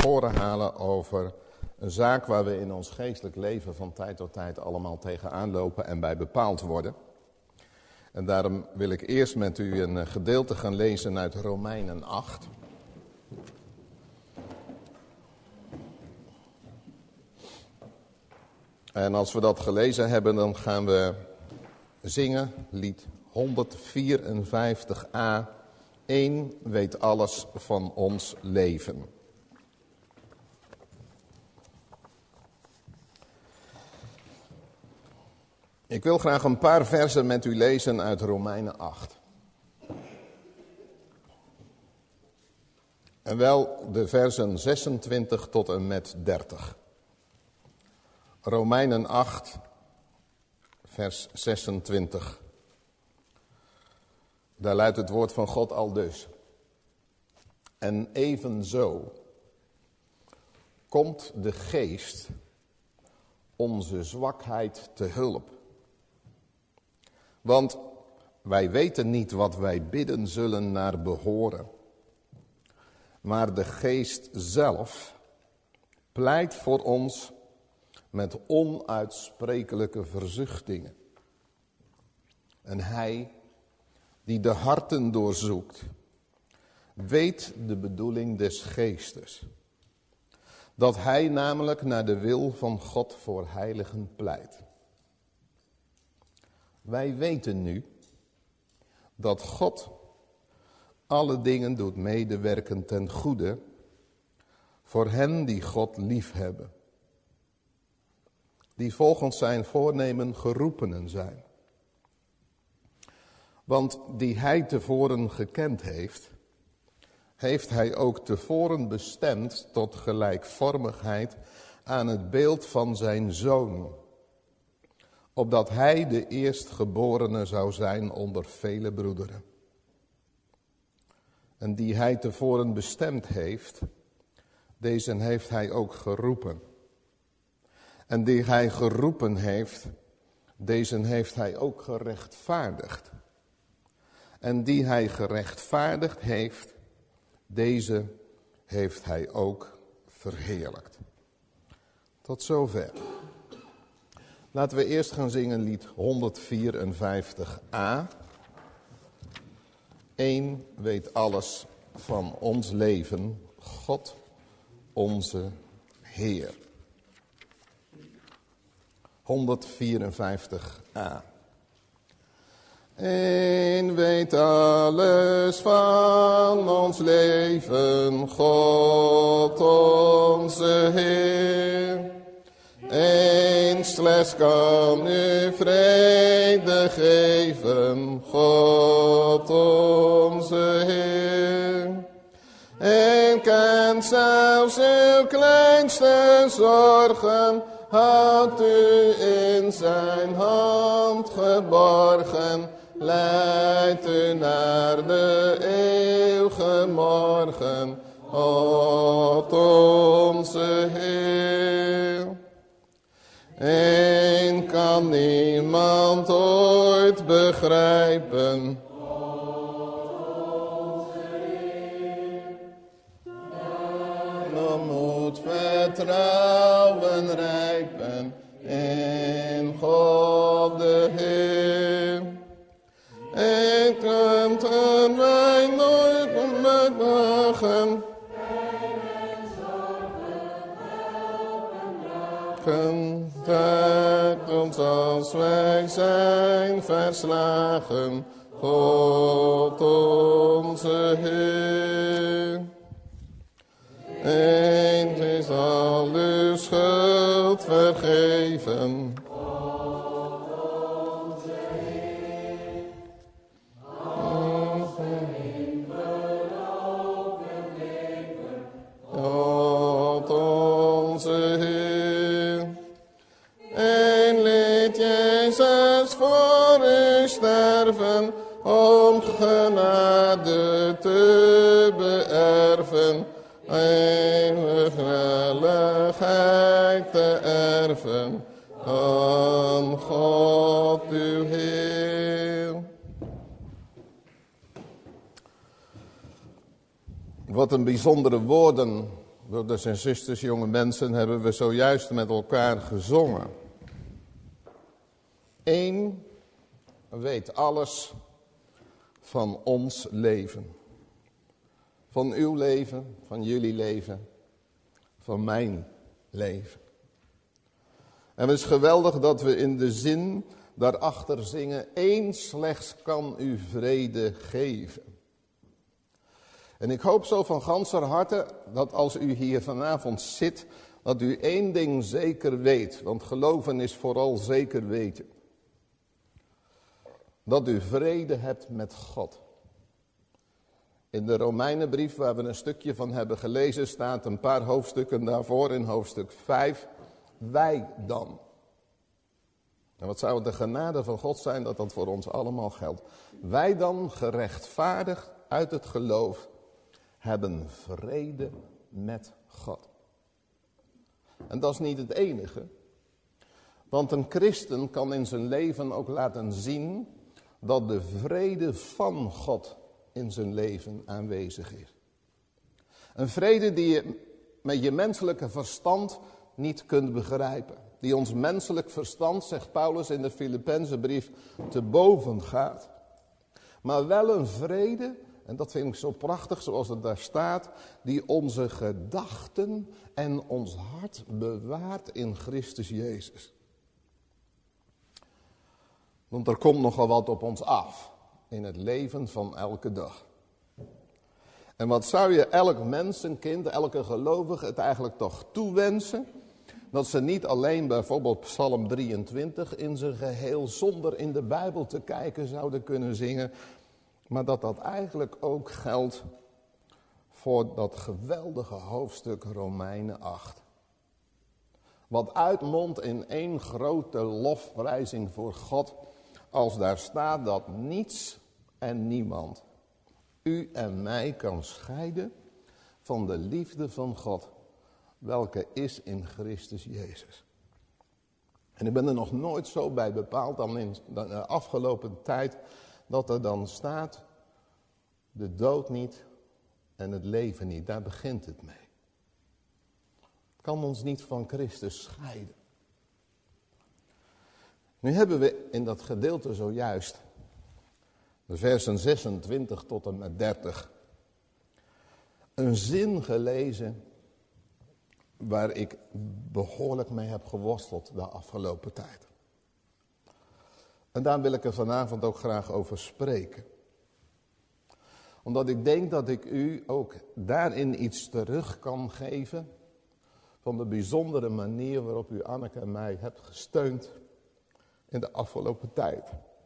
voren halen over een zaak waar we in ons geestelijk leven van tijd tot tijd allemaal tegenaan lopen en bij bepaald worden. En daarom wil ik eerst met u een gedeelte gaan lezen uit Romeinen 8. En als we dat gelezen hebben, dan gaan we zingen lied 154a. 1 weet alles van ons leven. Ik wil graag een paar versen met u lezen uit Romeinen 8. En wel de versen 26 tot en met 30. Romeinen 8, vers 26. Daar luidt het woord van God aldus. En evenzo komt de geest onze zwakheid te hulp. Want wij weten niet wat wij bidden zullen naar behoren. Maar de geest zelf pleit voor ons met onuitsprekelijke verzuchtingen. En hij die de harten doorzoekt, weet de bedoeling des geestes. Dat hij namelijk naar de wil van God voor heiligen pleit. Wij weten nu dat God alle dingen doet medewerken ten goede voor hen die God liefhebben. Die volgens zijn voornemen geroepenen zijn. Want die hij tevoren gekend heeft, heeft hij ook tevoren bestemd tot gelijkvormigheid aan het beeld van zijn Zoon. Opdat hij de eerstgeborene zou zijn onder vele broederen. En die hij tevoren bestemd heeft, deze heeft hij ook geroepen. En die hij geroepen heeft, deze heeft hij ook gerechtvaardigd. En die hij gerechtvaardigd heeft, deze heeft hij ook verheerlijkt. Tot zover. Laten we eerst gaan zingen lied 154a. 1 weet alles van ons leven, God onze Heer. 154a. 1 weet alles van ons leven, God onze Heer. 1 slechts kan u vrede geven, God onze Heer. 1 kent zelfs uw kleinste zorgen, had u in zijn hand geborgen, leidt u naar de eeuwige morgen, God onze Heer. 1 kan niemand ooit begrijpen, dan moet vertrouwen rijpen in God de Heer. En kunt er wij nooit beklagen, trekt ons als wij zijn verslagen, God onze Heer. Eens is al uw schuld vergeven, God onze Heer. En liet Jezus voor u sterven, om genade te beërven, eeuwige heiligheid te erven, aan God uw Heer. Wat een bijzondere woorden Broeders en zusters, jonge mensen, hebben we zojuist met elkaar gezongen. Eén weet alles van ons leven. Van uw leven, van jullie leven, van mijn leven. En het is geweldig dat we in de zin daarachter zingen: één slechts kan u vrede geven. En ik hoop zo van ganser harte dat als u hier vanavond zit, dat u één ding zeker weet. Want geloven is vooral zeker weten. Dat u vrede hebt met God. In de Romeinenbrief, waar we een stukje van hebben gelezen, staat een paar hoofdstukken daarvoor, in hoofdstuk 5. Wij dan. En wat zou het de genade van God zijn dat dat voor ons allemaal geldt. Wij dan, gerechtvaardigd uit het geloof, hebben vrede met God. En dat is niet het enige. Want een christen kan in zijn leven ook laten zien dat de vrede van God in zijn leven aanwezig is. Een vrede die je met je menselijke verstand niet kunt begrijpen. Die ons menselijk verstand, zegt Paulus in de Filippenzenbrief, te boven gaat. Maar wel een vrede, en dat vind ik zo prachtig zoals het daar staat, die onze gedachten en ons hart bewaart in Christus Jezus. Want er komt nogal wat op ons af in het leven van elke dag. En wat zou je elk mensenkind, elke gelovige het eigenlijk toch toewensen? Dat ze niet alleen bijvoorbeeld Psalm 23 in zijn geheel zonder in de Bijbel te kijken zouden kunnen zingen. Maar dat dat eigenlijk ook geldt voor dat geweldige hoofdstuk Romeinen 8. Wat uitmondt in één grote lofprijzing voor God. Als daar staat dat niets en niemand u en mij kan scheiden van de liefde van God, welke is in Christus Jezus. En ik ben er nog nooit zo bij bepaald dan in de afgelopen tijd, dat er dan staat, de dood niet en het leven niet, daar begint het mee. Het kan ons niet van Christus scheiden. Nu hebben we in dat gedeelte zojuist, de versen 26 tot en met 30, een zin gelezen waar ik behoorlijk mee heb geworsteld de afgelopen tijd. En daar wil ik er vanavond ook graag over spreken. Omdat ik denk dat ik u ook daarin iets terug kan geven van de bijzondere manier waarop u Anneke en mij hebt gesteund in de afgelopen tijd.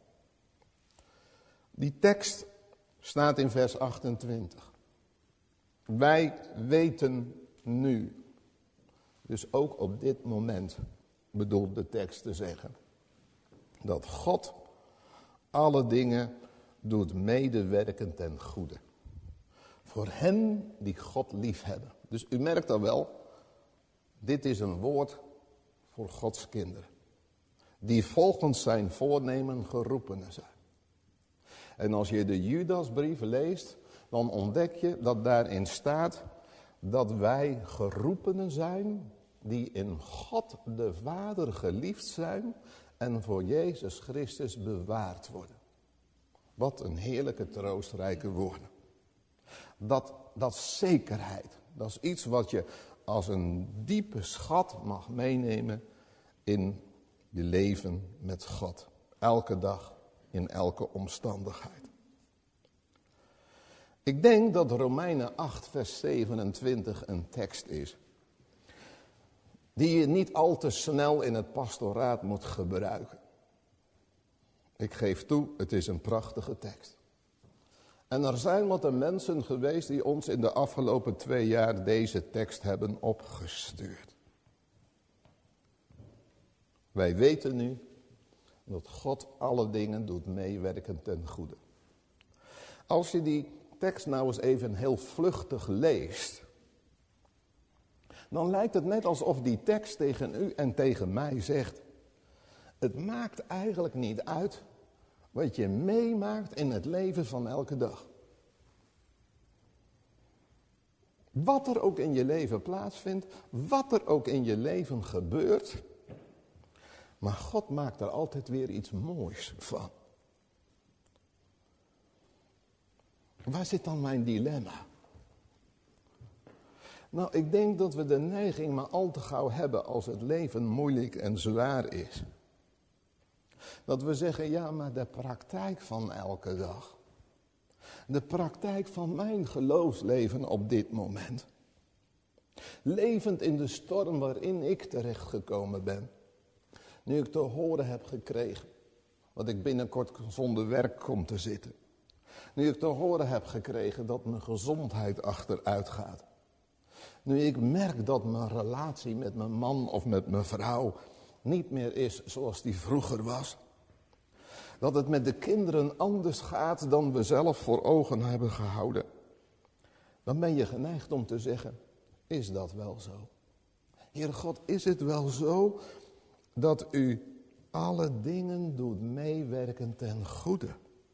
Die tekst staat in vers 28. Wij weten nu, dus ook op dit moment bedoelt de tekst te zeggen, dat God alle dingen doet medewerken ten goede. Voor hen die God lief hebben. Dus u merkt al wel, dit is een woord voor Gods kinderen. Die volgens zijn voornemen geroepenen zijn. En als je de Judasbrief leest, dan ontdek je dat daarin staat dat wij geroepenen zijn die in God de Vader geliefd zijn en voor Jezus Christus bewaard worden. Wat een heerlijke troostrijke woorden. Dat zekerheid, dat is iets wat je als een diepe schat mag meenemen in je leven met God. Elke dag, in elke omstandigheid. Ik denk dat Romeinen 8 vers 27 een tekst is die je niet al te snel in het pastoraat moet gebruiken. Ik geef toe, het is een prachtige tekst. En er zijn wat mensen geweest die ons in de afgelopen 2 jaar deze tekst hebben opgestuurd. Wij weten nu dat God alle dingen doet meewerken ten goede. Als je die tekst nou eens even heel vluchtig leest, dan lijkt het net alsof die tekst tegen u en tegen mij zegt, het maakt eigenlijk niet uit wat je meemaakt in het leven van elke dag. Wat er ook in je leven plaatsvindt, wat er ook in je leven gebeurt. Maar God maakt er altijd weer iets moois van. Waar zit dan mijn dilemma? Nou, ik denk dat we de neiging maar al te gauw hebben als het leven moeilijk en zwaar is. Dat we zeggen, ja, maar de praktijk van elke dag. De praktijk van mijn geloofsleven op dit moment. Levend in de storm waarin ik terechtgekomen ben. Nu ik te horen heb gekregen dat ik binnenkort zonder werk kom te zitten. Nu ik te horen heb gekregen dat mijn gezondheid achteruit gaat. Nu ik merk dat mijn relatie met mijn man of met mijn vrouw niet meer is zoals die vroeger was. Dat het met de kinderen anders gaat dan we zelf voor ogen hebben gehouden. Dan ben je geneigd om te zeggen, is dat wel zo? Heer God, is het wel zo dat u alle dingen doet meewerken ten goede?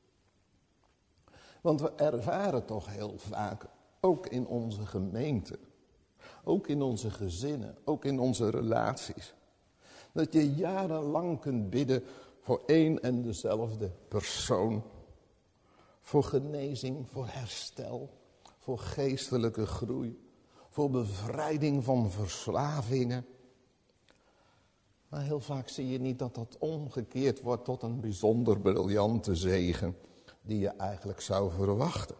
Want we ervaren toch heel vaak, ook in onze gemeente, ook in onze gezinnen, ook in onze relaties, dat je jarenlang kunt bidden voor één en dezelfde persoon. Voor genezing, voor herstel, voor geestelijke groei, voor bevrijding van verslavingen. Maar heel vaak zie je niet dat dat omgekeerd wordt tot een bijzonder briljante zegen die je eigenlijk zou verwachten.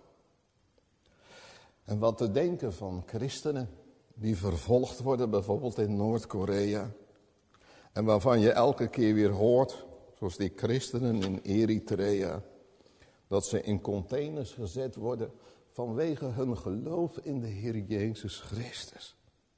En wat te denken van christenen die vervolgd worden, bijvoorbeeld in Noord-Korea. En waarvan je elke keer weer hoort, zoals die christenen in Eritrea, dat ze in containers gezet worden vanwege hun geloof in de Heer Jezus Christus.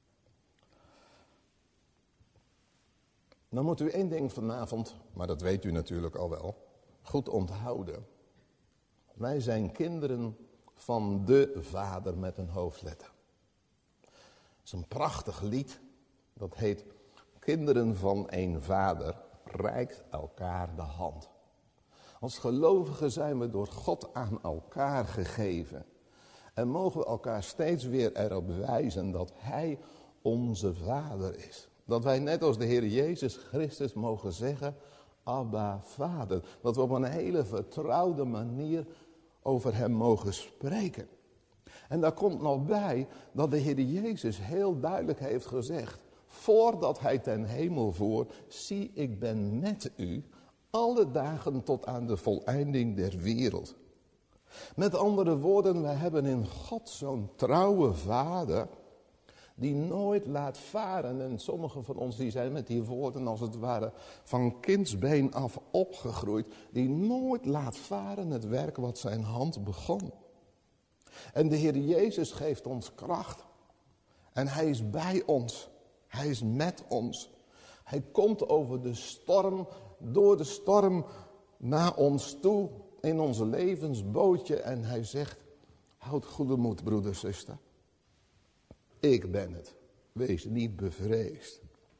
Dan moet u één ding vanavond, maar dat weet u natuurlijk al wel, goed onthouden. Wij zijn kinderen van de Vader met een hoofdletter. Dat is een prachtig lied, dat heet Kinderen van een Vader reikt elkaar de hand. Als gelovigen zijn we door God aan elkaar gegeven. En mogen we elkaar steeds weer erop wijzen dat Hij onze Vader is. Dat wij net als de Heer Jezus Christus mogen zeggen, Abba Vader. Dat we op een hele vertrouwde manier over Hem mogen spreken. En daar komt nog bij dat de Heer Jezus heel duidelijk heeft gezegd, voordat Hij ten hemel voer, zie ik ben met u alle dagen tot aan de voleinding der wereld. Met andere woorden, wij hebben in God zo'n trouwe Vader die nooit laat varen. En sommigen van ons die zijn met die woorden als het ware van kindsbeen af opgegroeid. Die nooit laat varen het werk wat zijn hand begon. En de Heer Jezus geeft ons kracht. En Hij is bij ons. Hij is met ons. Hij komt over de storm, door de storm naar ons toe in onze levensbootje. En Hij zegt, houd goede moed broeder, zuster. Ik ben het. Wees niet bevreesd.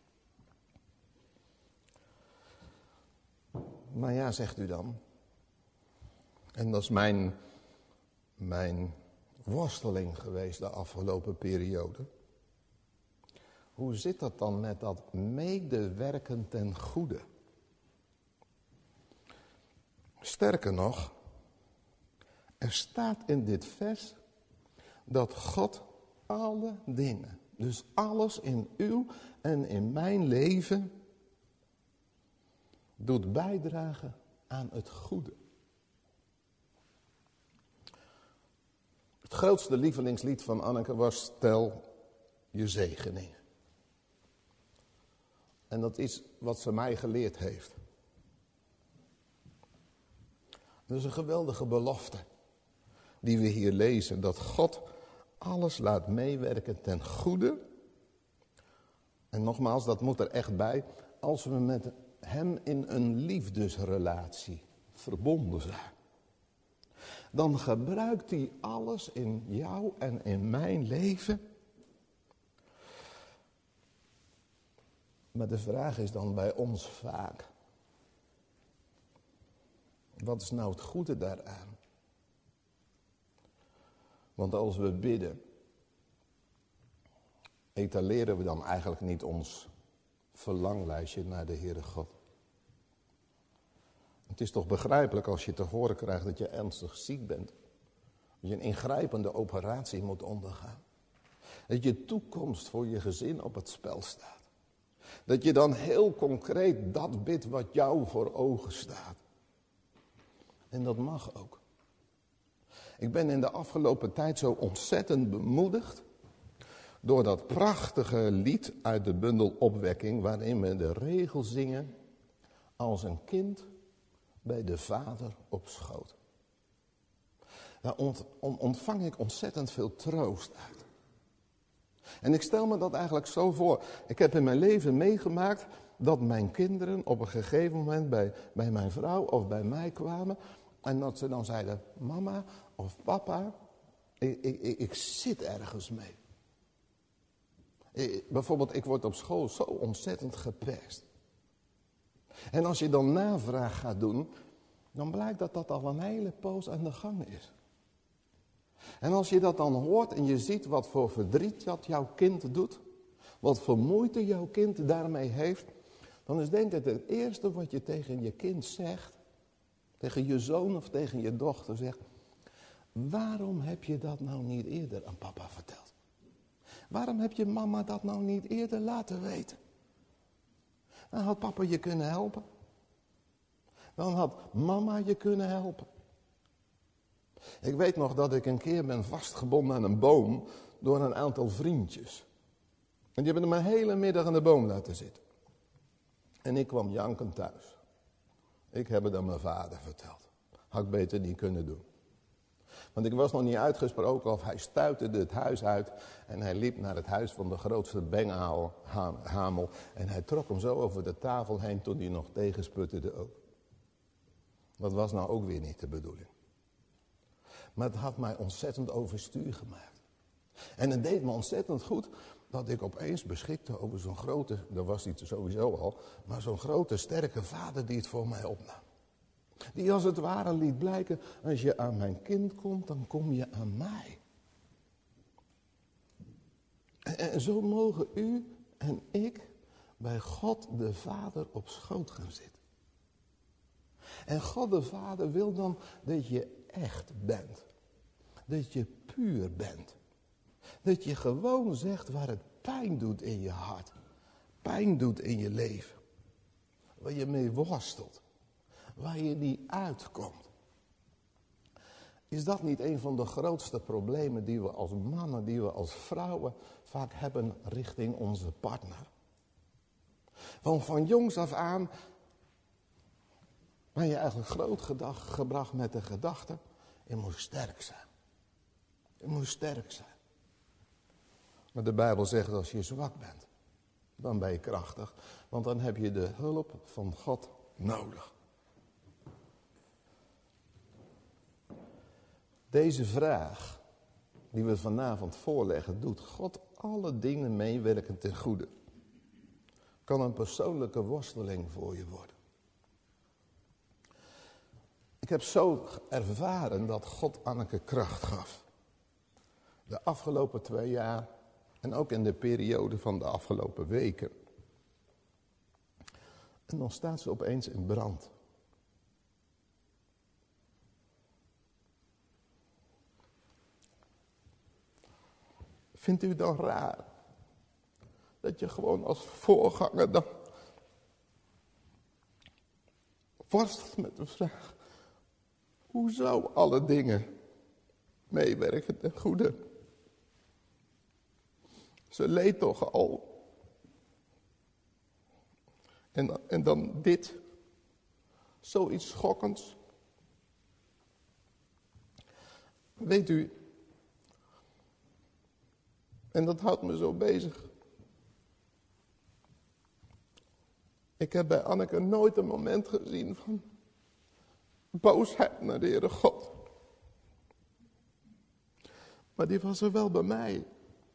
Maar ja, zegt u dan. En dat is mijn worsteling geweest de afgelopen periode. Hoe zit dat dan met dat medewerken ten goede? Sterker nog, er staat in dit vers dat God alle dingen, dus alles in uw en in mijn leven, doet bijdragen aan het goede. Het grootste lievelingslied van Anneke was Tel je zegeningen. En dat is wat ze mij geleerd heeft. Dat is een geweldige belofte die we hier lezen. Dat God alles laat meewerken ten goede. En nogmaals, dat moet er echt bij. Als we met Hem in een liefdesrelatie verbonden zijn. Dan gebruikt Hij alles in jou en in mijn leven. Maar de vraag is dan bij ons vaak. Wat is nou het goede daaraan? Want als we bidden, etaleren we dan eigenlijk niet ons verlanglijstje naar de Heere God? Het is toch begrijpelijk als je te horen krijgt dat je ernstig ziek bent. Dat je een ingrijpende operatie moet ondergaan. Dat je toekomst voor je gezin op het spel staat. Dat je dan heel concreet dat bidt wat jou voor ogen staat. En dat mag ook. Ik ben in de afgelopen tijd zo ontzettend bemoedigd door dat prachtige lied uit de bundel Opwekking, waarin we de regel zingen: als een kind bij de vader op schoot. Daar ontvang ik ontzettend veel troost uit. En ik stel me dat eigenlijk zo voor. Ik heb in mijn leven meegemaakt dat mijn kinderen op een gegeven moment bij mijn vrouw of bij mij kwamen. En dat ze dan zeiden: mama of papa, ik zit ergens mee. Bijvoorbeeld, ik word op school zo ontzettend gepest. En als je dan navraag gaat doen, dan blijkt dat dat al een hele poos aan de gang is. En als je dat dan hoort en je ziet wat voor verdriet dat jouw kind doet, wat voor moeite jouw kind daarmee heeft, dan is denk ik het eerste wat je tegen je kind zegt, tegen je zoon of tegen je dochter zegt: waarom heb je dat nou niet eerder aan papa verteld? Waarom heb je mama dat nou niet eerder laten weten? Dan had papa je kunnen helpen. Dan had mama je kunnen helpen. Ik weet nog dat ik een keer ben vastgebonden aan een boom door een aantal vriendjes. En die hebben me een hele middag aan de boom laten zitten. En ik kwam jankend thuis. Ik heb het aan mijn vader verteld. Had ik beter niet kunnen doen. Want ik was nog niet uitgesproken of hij stuiterde het huis uit. En hij liep naar het huis van de grootste bengaalhamel. En hij trok hem zo over de tafel heen toen hij nog tegensputterde ook. Dat was nou ook weer niet de bedoeling. Maar het had mij ontzettend overstuur gemaakt. En het deed me ontzettend goed dat ik opeens beschikte over zo'n grote, dat was hij sowieso al, maar zo'n grote sterke vader die het voor mij opnam. Die als het ware liet blijken: als je aan mijn kind komt, dan kom je aan mij. En zo mogen u en ik bij God de Vader op schoot gaan zitten. En God de Vader wil dan dat je echt bent. Dat je puur bent. Dat je gewoon zegt waar het pijn doet in je hart. Pijn doet in je leven. Waar je mee worstelt. Waar je niet uitkomt. Is dat niet een van de grootste problemen die we als mannen, die we als vrouwen vaak hebben richting onze partner? Want van jongs af aan ben je eigenlijk grootgebracht met de gedachte: je moet sterk zijn. Je moet sterk zijn. Maar de Bijbel zegt: als je zwak bent, dan ben je krachtig. Want dan heb je de hulp van God nodig. Deze vraag die we vanavond voorleggen: doet God alle dingen meewerken ten goede? Kan een persoonlijke worsteling voor je worden. Ik heb zo ervaren dat God Anneke kracht gaf. De afgelopen 2 jaar en ook in de periode van de afgelopen weken. En dan staat ze opeens in brand. Vindt u dan raar dat je gewoon als voorganger dan worstelt met de vraag: hoe zou alle dingen meewerken ten goede? Ze leed toch al. En dan dit. Zoiets schokkends. Weet u, en dat houdt me zo bezig. Ik heb bij Anneke nooit een moment gezien van boosheid naar de Heere God. Maar die was er wel bij mij.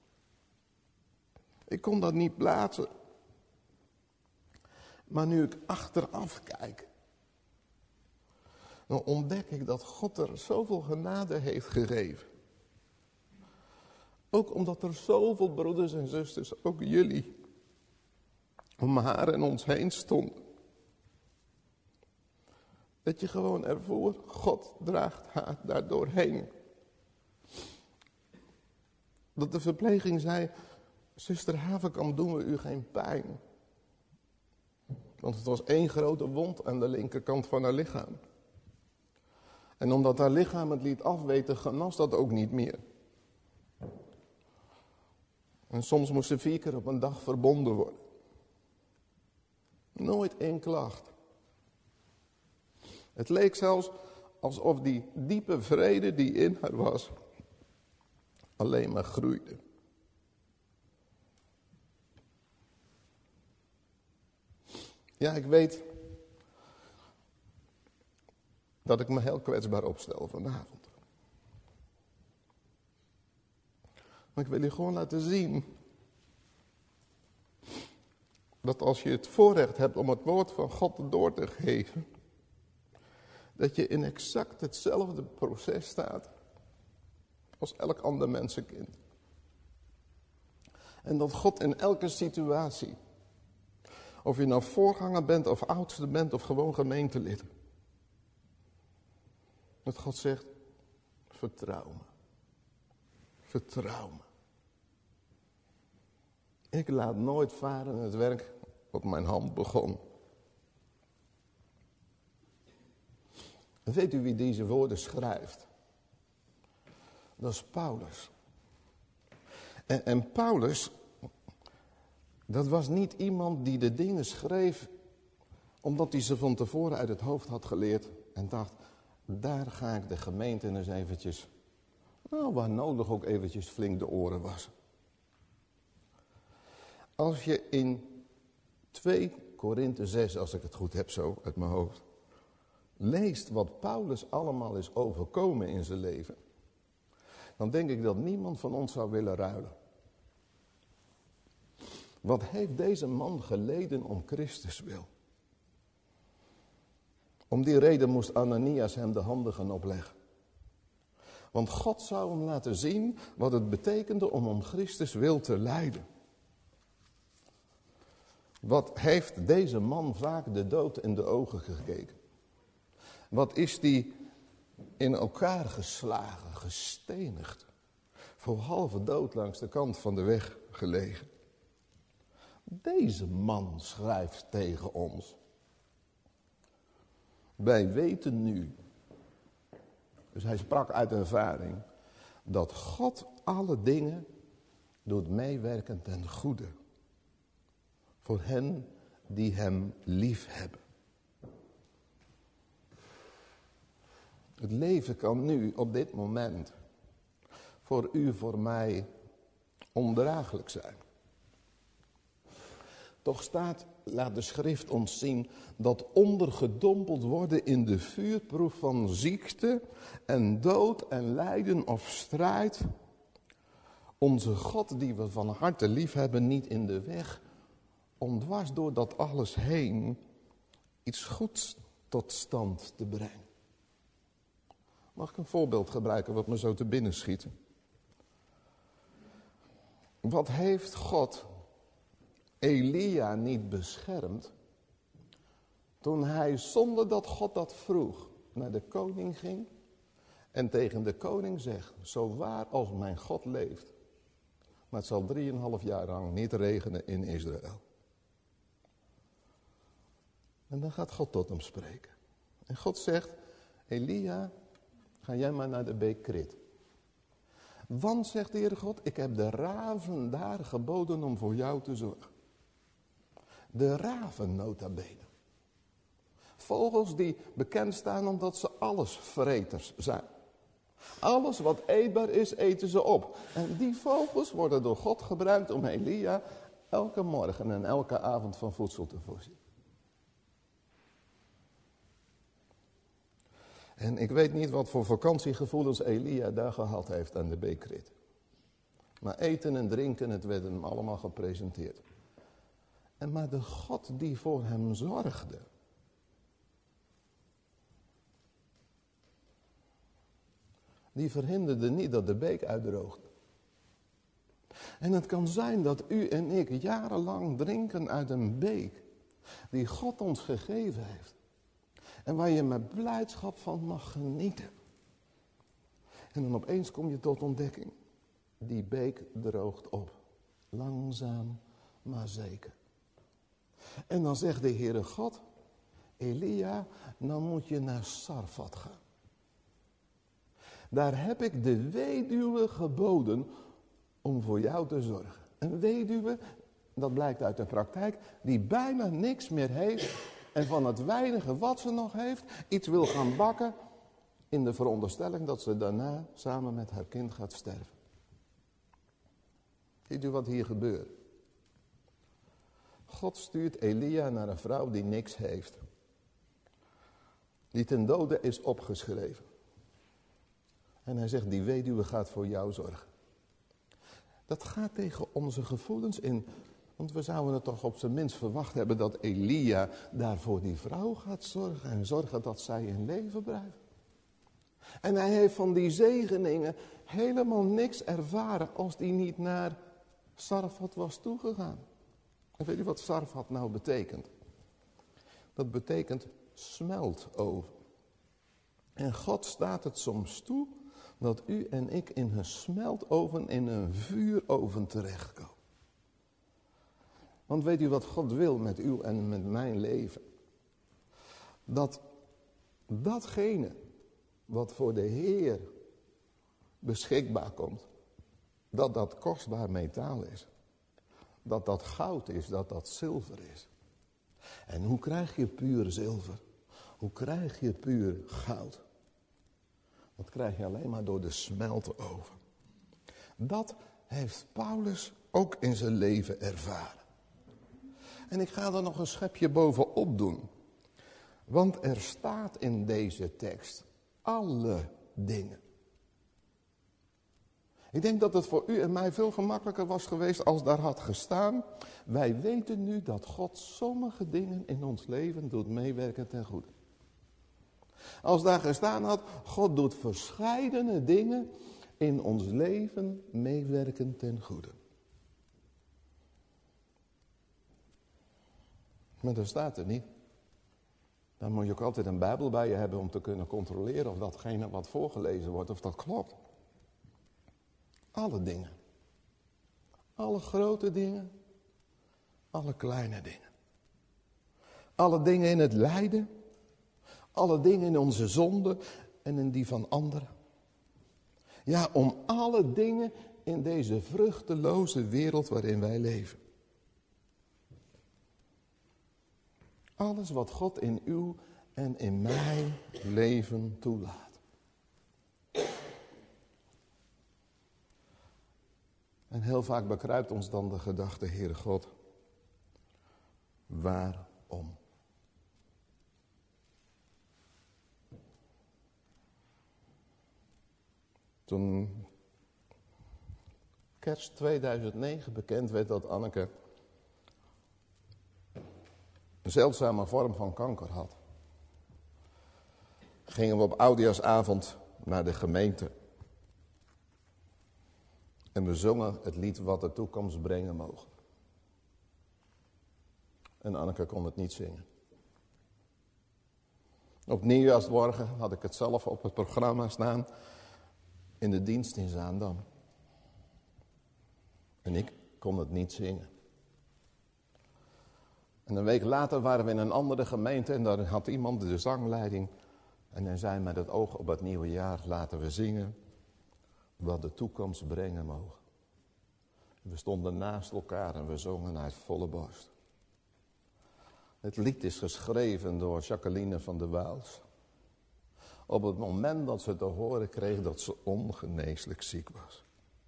Ik kon dat niet plaatsen. Maar nu ik achteraf kijk, dan ontdek ik dat God er zoveel genade heeft gegeven. Ook omdat er zoveel broeders en zusters, ook jullie, om haar en ons heen stonden. Dat je gewoon ervoor, God draagt haar daardoor heen. Dat de verpleging zei, zuster Haverkamp, doen we u geen pijn. Want het was 1 grote wond aan de linkerkant van haar lichaam. En omdat haar lichaam het liet afweten, genas dat ook niet meer. En soms moest ze 4 keer op een dag verbonden worden. Nooit 1 klacht. Het leek zelfs alsof die diepe vrede die in haar was, alleen maar groeide. Ja, ik weet dat ik me heel kwetsbaar opstel vanavond. Maar ik wil je gewoon laten zien dat als je het voorrecht hebt om het woord van God door te geven, dat je in exact hetzelfde proces staat als elk ander mensenkind. En dat God in elke situatie, of je nou voorganger bent of oudste bent of gewoon gemeentelid, dat God zegt, vertrouw me. Vertrouw me. Ik laat nooit varen het werk wat mijn hand begon. En weet u wie deze woorden schrijft? Dat is Paulus. En Paulus, dat was niet iemand die de dingen schreef omdat hij ze van tevoren uit het hoofd had geleerd en dacht, daar ga ik de gemeente eens eventjes, nou waar nodig ook eventjes flink de oren wassen. Als je in 2 Korinthe 6, als ik het goed heb zo uit mijn hoofd, leest wat Paulus allemaal is overkomen in zijn leven, dan denk ik dat niemand van ons zou willen ruilen. Wat heeft deze man geleden om Christus wil? Om die reden moest Ananias hem de handen gaan opleggen. Want God zou hem laten zien wat het betekende om Christus wil te lijden. Wat heeft deze man vaak de dood in de ogen gekeken? Wat is die in elkaar geslagen, gestenigd, voor halve dood langs de kant van de weg gelegen? Deze man schrijft tegen ons. Wij weten nu, dus hij sprak uit ervaring, dat God alle dingen doet meewerken ten goede. Voor hen die hem lief hebben. Het leven kan nu, op dit moment, voor u, voor mij, ondraaglijk zijn. Toch laat de schrift ons zien dat ondergedompeld worden in de vuurproef van ziekte en dood en lijden of strijd, onze God die we van harte lief hebben niet in de weg, om dwars door dat alles heen iets goeds tot stand te brengen. Mag ik een voorbeeld gebruiken wat me zo te binnen schiet? Wat heeft God Elia niet beschermd toen hij, zonder dat God dat vroeg, naar de koning ging en tegen de koning zegt, zo waar als mijn God leeft, maar het zal 3,5 jaar lang niet regenen in Israël. En dan gaat God tot hem spreken. En God zegt, Elia, ga jij maar naar de beek Krit. Want, zegt de Heere God, ik heb de raven daar geboden om voor jou te zorgen. De raven nota bene. Vogels die bekend staan omdat ze allesvreters zijn. Alles wat eetbaar is, eten ze op. En die vogels worden door God gebruikt om Elia elke morgen en elke avond van voedsel te voorzien. En ik weet niet wat voor vakantiegevoelens Elia daar gehad heeft aan de beek Krit. Maar eten en drinken, het werd hem allemaal gepresenteerd. Maar de God die voor hem zorgde, die verhinderde niet dat de beek uitdroogde. En het kan zijn dat u en ik jarenlang drinken uit een beek die God ons gegeven heeft. En waar je met blijdschap van mag genieten. En dan opeens kom je tot ontdekking. Die beek droogt op. Langzaam, maar zeker. En dan zegt de Heere God, Elia, dan moet je naar Sarfat gaan. Daar heb ik de weduwe geboden om voor jou te zorgen. Een weduwe, dat blijkt uit de praktijk, die bijna niks meer heeft en van het weinige wat ze nog heeft, iets wil gaan bakken in de veronderstelling dat ze daarna samen met haar kind gaat sterven. Ziet u wat hier gebeurt? God stuurt Elia naar een vrouw die niks heeft. Die ten dode is opgeschreven. En hij zegt, die weduwe gaat voor jou zorgen. Dat gaat tegen onze gevoelens in. Want we zouden het toch op zijn minst verwacht hebben dat Elia daar voor die vrouw gaat zorgen. En zorgen dat zij in leven blijft. En hij heeft van die zegeningen helemaal niks ervaren als hij niet naar Sarfat was toegegaan. En weet u wat Sarfat nou betekent? Dat betekent smeltoven. En God staat het soms toe dat u en ik in een smeltoven, in een vuuroven terechtkomen. Want weet u wat God wil met uw en met mijn leven? Dat datgene wat voor de Heer beschikbaar komt, dat dat kostbaar metaal is. Dat dat goud is, dat dat zilver is. En hoe krijg je puur zilver? Hoe krijg je puur goud? Dat krijg je alleen maar door de smeltoven. Dat heeft Paulus ook in zijn leven ervaren. En ik ga er nog een schepje bovenop doen. Want er staat in deze tekst alle dingen. Ik denk dat het voor u en mij veel gemakkelijker was geweest als daar had gestaan. Wij weten nu dat God sommige dingen in ons leven doet meewerken ten goede. Als daar gestaan had, God doet verscheidene dingen in ons leven meewerken ten goede. Maar dat staat er niet. Dan moet je ook altijd een Bijbel bij je hebben om te kunnen controleren of datgene wat voorgelezen wordt, of dat klopt. Alle dingen. Alle grote dingen. Alle kleine dingen. Alle dingen in het lijden. Alle dingen in onze zonde en in die van anderen. Ja, om alle dingen in deze vruchteloze wereld waarin wij leven. Alles wat God in uw en in mijn leven toelaat. En heel vaak bekruipt ons dan de gedachte, Heere God, waarom? Toen kerst 2009 bekend werd dat Anneke een zeldzame vorm van kanker had, gingen we op oudejaarsavond naar de gemeente. En we zongen het lied Wat de toekomst brengen mogen. En Anneke kon het niet zingen. Op nieuwjaarsmorgen had ik het zelf op het programma staan in de dienst in Zaandam. En ik kon het niet zingen. En een week later waren we in een andere gemeente en daar had iemand de zangleiding. En hij zei met het oog op het nieuwe jaar, laten we zingen wat de toekomst brengen mogen. We stonden naast elkaar en we zongen uit volle borst. Het lied is geschreven door Jacqueline van der Waals. Op het moment dat ze te horen kreeg dat ze ongeneeslijk ziek was.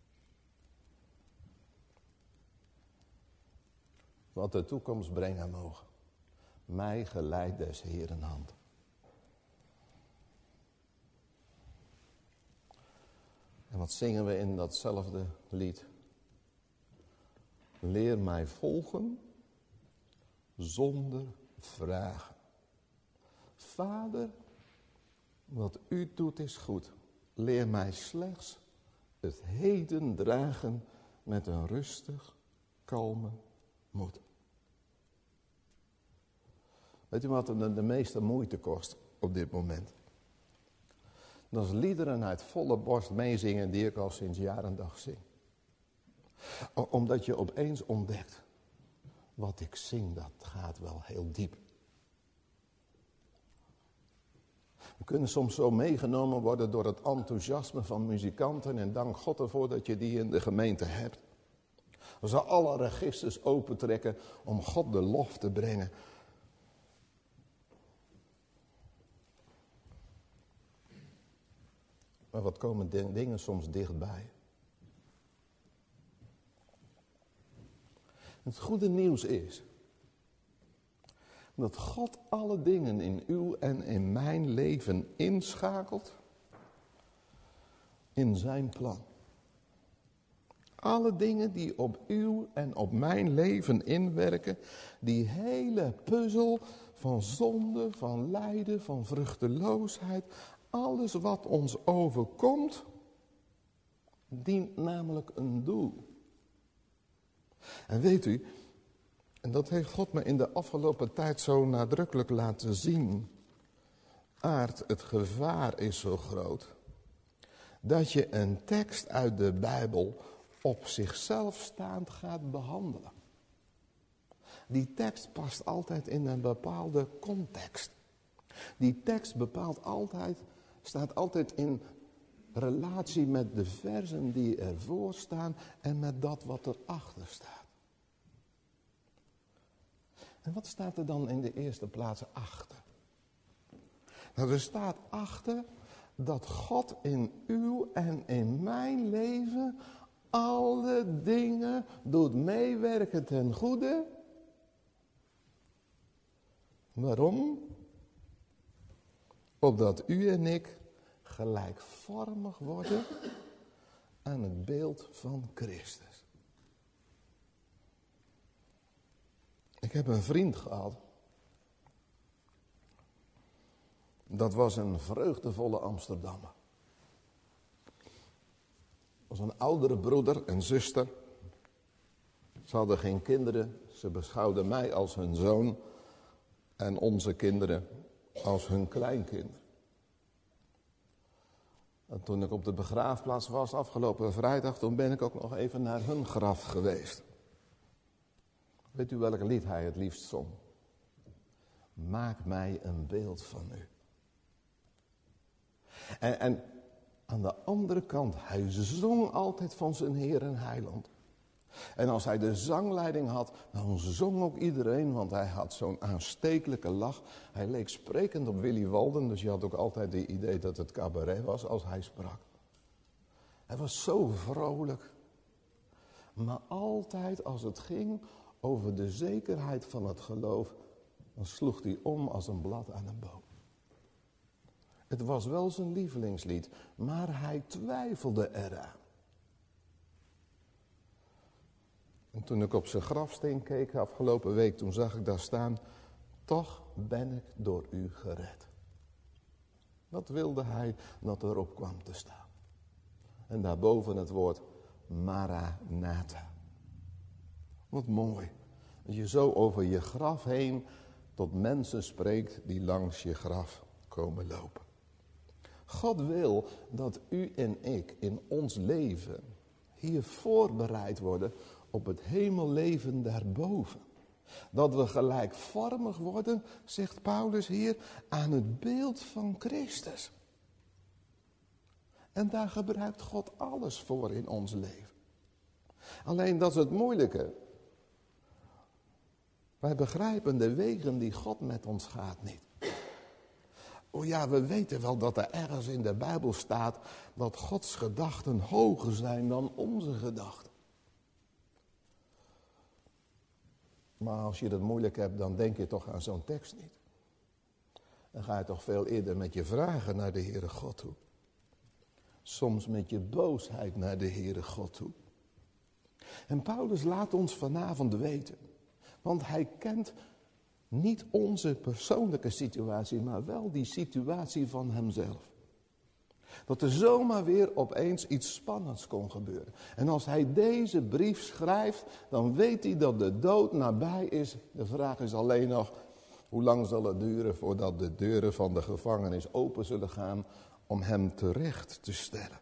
Wat de toekomst brengen mogen. Mij geleidt des Heeren hand. En wat zingen we in datzelfde lied? Leer mij volgen zonder vragen. Vader, wat u doet is goed. Leer mij slechts het heden dragen met een rustig, kalme moed. Weet u wat de meeste moeite kost op dit moment? Dat is liederen uit volle borst meezingen die ik al sinds jaar en dag zing. Omdat je opeens ontdekt, wat ik zing, dat gaat wel heel diep. We kunnen soms zo meegenomen worden door het enthousiasme van muzikanten en dank God ervoor dat je die in de gemeente hebt. We zullen alle registers opentrekken om God de lof te brengen. Maar wat komen dingen soms dichtbij? Het goede nieuws is dat God alle dingen in uw en in mijn leven inschakelt in zijn plan. Alle dingen die op uw en op mijn leven inwerken, die hele puzzel van zonde, van lijden, van vruchteloosheid, alles wat ons overkomt, dient namelijk een doel. En weet u, en dat heeft God me in de afgelopen tijd zo nadrukkelijk laten zien. Aard, het gevaar is zo groot, dat je een tekst uit de Bijbel op zichzelf staand gaat behandelen. Die tekst past altijd in een bepaalde context. Die tekst staat altijd in relatie met de versen die ervoor staan en met dat wat erachter staat. En wat staat er dan in de eerste plaats achter? Nou, er staat achter dat God in uw en in mijn leven alle dingen doet meewerken ten goede. Waarom? Opdat u en ik gelijkvormig worden aan het beeld van Christus. Ik heb een vriend gehad. Dat was een vreugdevolle Amsterdammer. Was een oudere broeder en zuster. Ze hadden geen kinderen. Ze beschouwden mij als hun zoon. En onze kinderen als hun kleinkinderen. En toen ik op de begraafplaats was afgelopen vrijdag, toen ben ik ook nog even naar hun graf geweest. Weet u welk lied hij het liefst zong? Maak mij een beeld van u. En aan de andere kant, hij zong altijd van zijn Heer en Heiland. En als hij de zangleiding had, dan zong ook iedereen, want hij had zo'n aanstekelijke lach. Hij leek sprekend op Willy Walden, dus je had ook altijd het idee dat het cabaret was als hij sprak. Hij was zo vrolijk. Maar altijd als het ging over de zekerheid van het geloof, dan sloeg hij om als een blad aan een boom. Het was wel zijn lievelingslied, maar hij twijfelde eraan. En toen ik op zijn grafsteen keek afgelopen week, toen zag ik daar staan, toch ben ik door u gered. Dat wilde hij dat erop kwam te staan. En daarboven het woord Maranatha. Wat mooi, dat je zo over je graf heen tot mensen spreekt die langs je graf komen lopen. God wil dat u en ik in ons leven hier voorbereid worden op het hemelleven daarboven. Dat we gelijkvormig worden, zegt Paulus hier, aan het beeld van Christus. En daar gebruikt God alles voor in ons leven. Alleen dat is het moeilijke. Wij begrijpen de wegen die God met ons gaat niet. Oh ja, we weten wel dat er ergens in de Bijbel staat dat Gods gedachten hoger zijn dan onze gedachten. Maar als je het moeilijk hebt, dan denk je toch aan zo'n tekst niet. Dan ga je toch veel eerder met je vragen naar de Heere God toe. Soms met je boosheid naar de Heere God toe. En Paulus laat ons vanavond weten, want hij kent niet onze persoonlijke situatie, maar wel die situatie van hemzelf. Dat er zomaar weer opeens iets spannends kon gebeuren. En als hij deze brief schrijft, dan weet hij dat de dood nabij is. De vraag is alleen nog, hoe lang zal het duren voordat de deuren van de gevangenis open zullen gaan om hem terecht te stellen.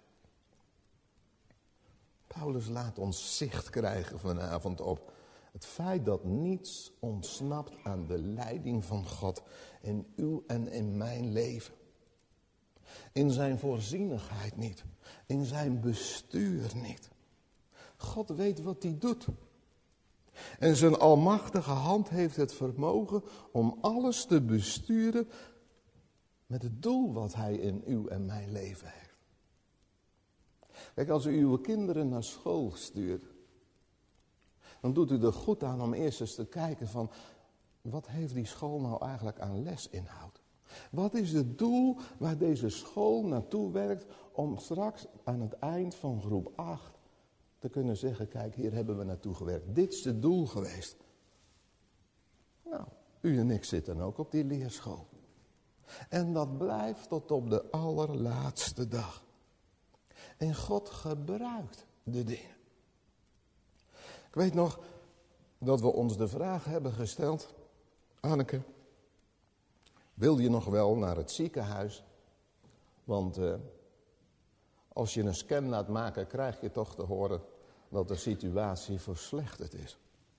Paulus laat ons zicht krijgen vanavond op het feit dat niets ontsnapt aan de leiding van God in uw en in mijn leven. In zijn voorzienigheid niet. In zijn bestuur niet. God weet wat hij doet. En zijn almachtige hand heeft het vermogen om alles te besturen met het doel wat hij in uw en mijn leven heeft. Kijk, als u uw kinderen naar school stuurt, dan doet u er goed aan om eerst eens te kijken van, wat heeft die school nou eigenlijk aan lesinhoud? Wat is het doel waar deze school naartoe werkt om straks aan het eind van groep 8 te kunnen zeggen, kijk, hier hebben we naartoe gewerkt. Dit is het doel geweest. Nou, u en ik zitten ook op die leerschool. En dat blijft tot op de allerlaatste dag. En God gebruikt de dingen. Ik weet nog dat we ons de vraag hebben gesteld, Anneke, wil je nog wel naar het ziekenhuis? Want als je een scan laat maken, krijg je toch te horen dat de situatie verslechterd is.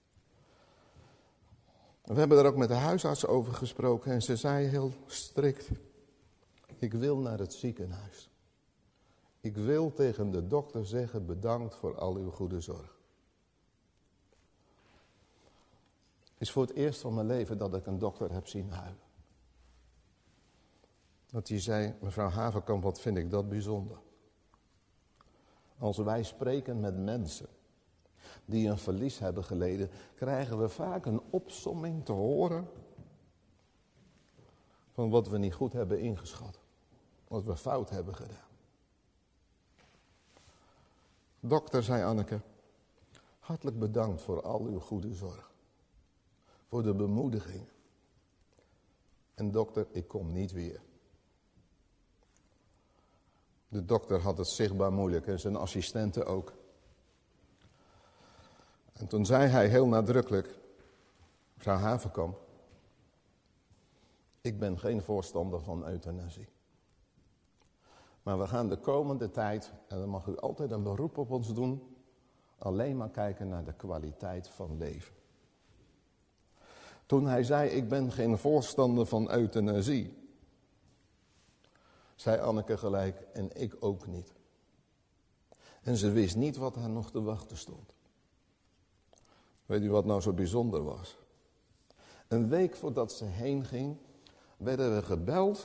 We hebben er ook met de huisarts over gesproken en ze zei heel strikt, ik wil naar het ziekenhuis. Ik wil tegen de dokter zeggen, bedankt voor al uw goede zorg. Het is voor het eerst van mijn leven dat ik een dokter heb zien huilen. Dat hij zei, mevrouw Haverkamp, wat vind ik dat bijzonder. Als wij spreken met mensen die een verlies hebben geleden, krijgen we vaak een opsomming te horen van wat we niet goed hebben ingeschat. Wat we fout hebben gedaan. Dokter, zei Anneke, hartelijk bedankt voor al uw goede zorg. Voor de bemoediging. En dokter, ik kom niet weer. De dokter had het zichtbaar moeilijk en zijn assistenten ook. En toen zei hij heel nadrukkelijk, mevrouw Haverkamp, ik ben geen voorstander van euthanasie. Maar we gaan de komende tijd, en dan mag u altijd een beroep op ons doen, alleen maar kijken naar de kwaliteit van leven. Toen hij zei, ik ben geen voorstander van euthanasie, zei Anneke gelijk, en ik ook niet. En ze wist niet wat haar nog te wachten stond. Weet u wat nou zo bijzonder was? Een week voordat ze heen ging, werden we gebeld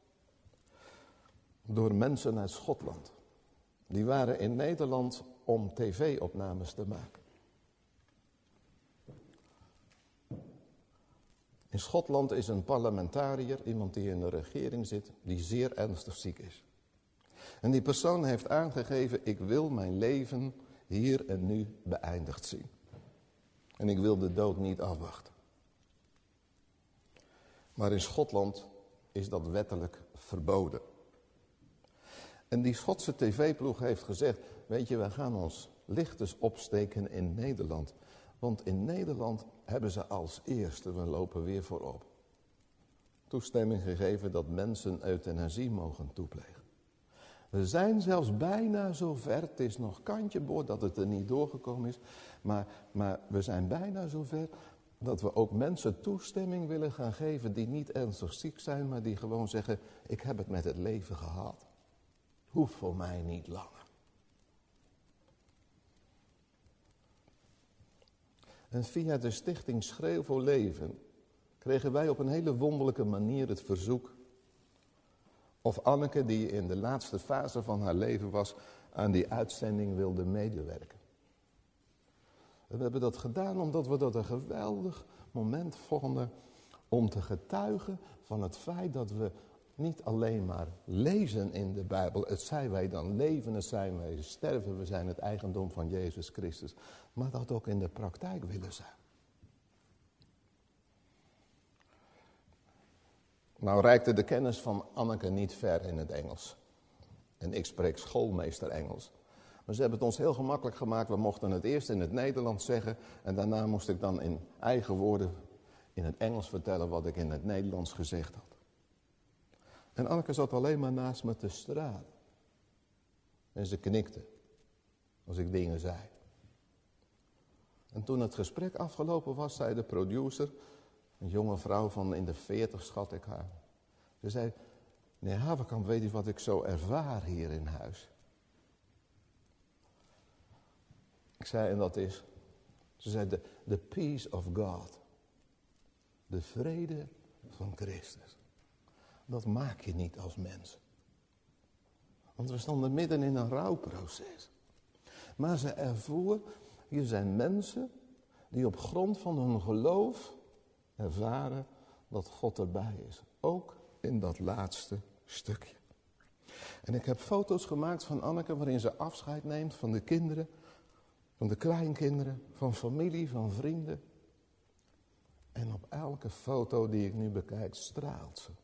door mensen uit Schotland. Die waren in Nederland om tv-opnames te maken. In Schotland is een parlementariër, iemand die in de regering zit, die zeer ernstig ziek is. En die persoon heeft aangegeven, ik wil mijn leven hier en nu beëindigd zien. En ik wil de dood niet afwachten. Maar in Schotland is dat wettelijk verboden. En die Schotse tv-ploeg heeft gezegd, weet je, wij gaan ons licht eens opsteken in Nederland. Want in Nederland hebben ze als eerste, we lopen weer voorop, toestemming gegeven dat mensen euthanasie mogen toeplegen. We zijn zelfs bijna zover, het is nog kantje boord dat het er niet doorgekomen is, maar we zijn bijna zover dat we ook mensen toestemming willen gaan geven die niet ernstig ziek zijn, maar die gewoon zeggen, ik heb het met het leven gehad. Hoeft voor mij niet langer. En via de stichting Schreeuw voor Leven kregen wij op een hele wonderlijke manier het verzoek of Anneke, die in de laatste fase van haar leven was, aan die uitzending wilde medewerken. En we hebben dat gedaan omdat we dat een geweldig moment vonden om te getuigen van het feit dat we niet alleen maar lezen in de Bijbel, het zij wij dan leven, het zij wij sterven, we zijn het eigendom van Jezus Christus, maar dat ook in de praktijk willen zijn. Nou reikte de kennis van Anneke niet ver in het Engels. En ik spreek schoolmeester Engels. Maar ze hebben het ons heel gemakkelijk gemaakt. We mochten het eerst in het Nederlands zeggen. En daarna moest ik dan in eigen woorden in het Engels vertellen wat ik in het Nederlands gezegd had. En Anneke zat alleen maar naast me te stralen. En ze knikte als ik dingen zei. En toen het gesprek afgelopen was, zei de producer, een jonge vrouw van in de 40 schat ik haar. Ze zei, meneer Haverkamp, weet u wat ik zo ervaar hier in huis? Ik zei, en dat is, ze zei, the peace of God. De vrede van Christus. Dat maak je niet als mens. Want we stonden midden in een rouwproces. Maar ze ervoer, hier zijn mensen die op grond van hun geloof ervaren dat God erbij is. Ook in dat laatste stukje. En ik heb foto's gemaakt van Anneke waarin ze afscheid neemt van de kinderen, van de kleinkinderen, van familie, van vrienden. En op elke foto die ik nu bekijk straalt ze.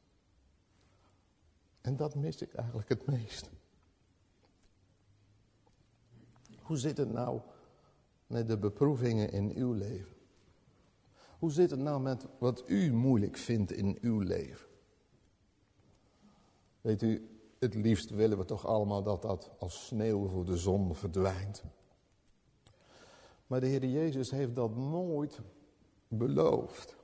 En dat mis ik eigenlijk het meest. Hoe zit het nou met de beproevingen in uw leven? Hoe zit het nou met wat u moeilijk vindt in uw leven? Weet u, het liefst willen we toch allemaal dat dat als sneeuw voor de zon verdwijnt. Maar de Heer Jezus heeft dat nooit beloofd.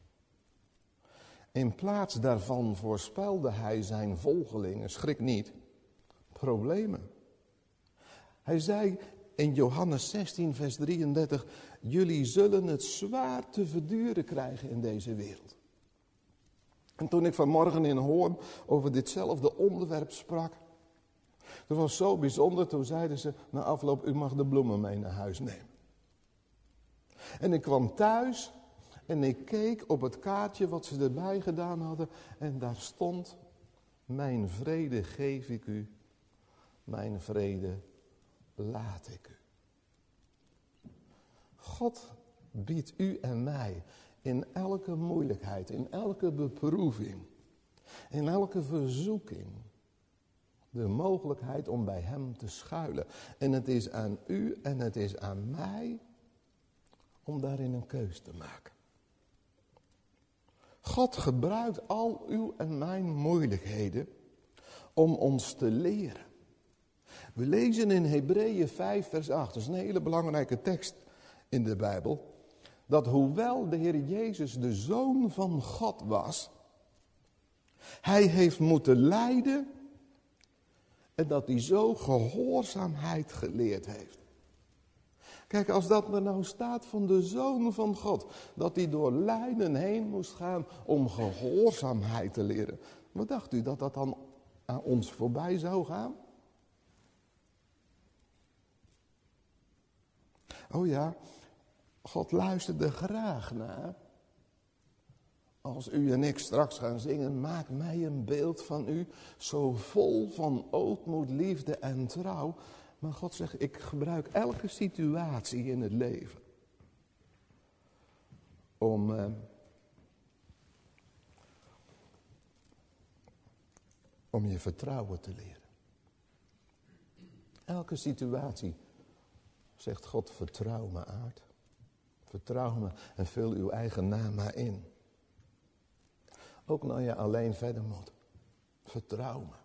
In plaats daarvan voorspelde hij zijn volgelingen, schrik niet, problemen. Hij zei in Johannes 16 vers 33, jullie zullen het zwaar te verduren krijgen in deze wereld. En toen ik vanmorgen in Hoorn over ditzelfde onderwerp sprak, dat was zo bijzonder, toen zeiden ze na afloop, u mag de bloemen mee naar huis nemen. En ik kwam thuis en ik keek op het kaartje wat ze erbij gedaan hadden en daar stond, mijn vrede geef ik u, mijn vrede laat ik u. God biedt u en mij in elke moeilijkheid, in elke beproeving, in elke verzoeking de mogelijkheid om bij hem te schuilen. En het is aan u en het is aan mij om daarin een keus te maken. God gebruikt al uw en mijn moeilijkheden om ons te leren. We lezen in Hebreeën 5 vers 8, dat is een hele belangrijke tekst in de Bijbel, dat hoewel de Heer Jezus de Zoon van God was, hij heeft moeten lijden en dat hij zo gehoorzaamheid geleerd heeft. Kijk, als dat er nou staat van de Zoon van God, dat hij door lijden heen moest gaan om gehoorzaamheid te leren. Wat dacht u, dat dat dan aan ons voorbij zou gaan? Oh ja, God luisterde graag naar. Als u en ik straks gaan zingen, maak mij een beeld van u, zo vol van ootmoed, liefde en trouw. Maar God zegt, ik gebruik elke situatie in het leven om je vertrouwen te leren. Elke situatie, zegt God, vertrouw me Aart. Vertrouw me en vul uw eigen naam maar in. Ook nou je alleen verder moet. Vertrouw me.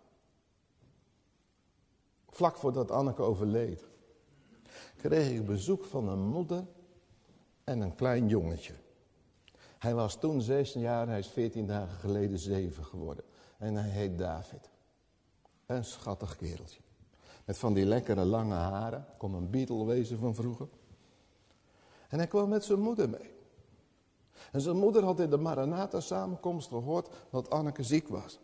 Vlak voordat Anneke overleed, kreeg ik bezoek van een moeder en een klein jongetje. Hij was toen 16 jaar, hij is 14 dagen geleden 7 geworden. En hij heet David. Een schattig kereltje. Met van die lekkere lange haren, kon een Beatle wezen van vroeger. En hij kwam met zijn moeder mee. En zijn moeder had in de Maranatha samenkomst gehoord dat Anneke ziek was.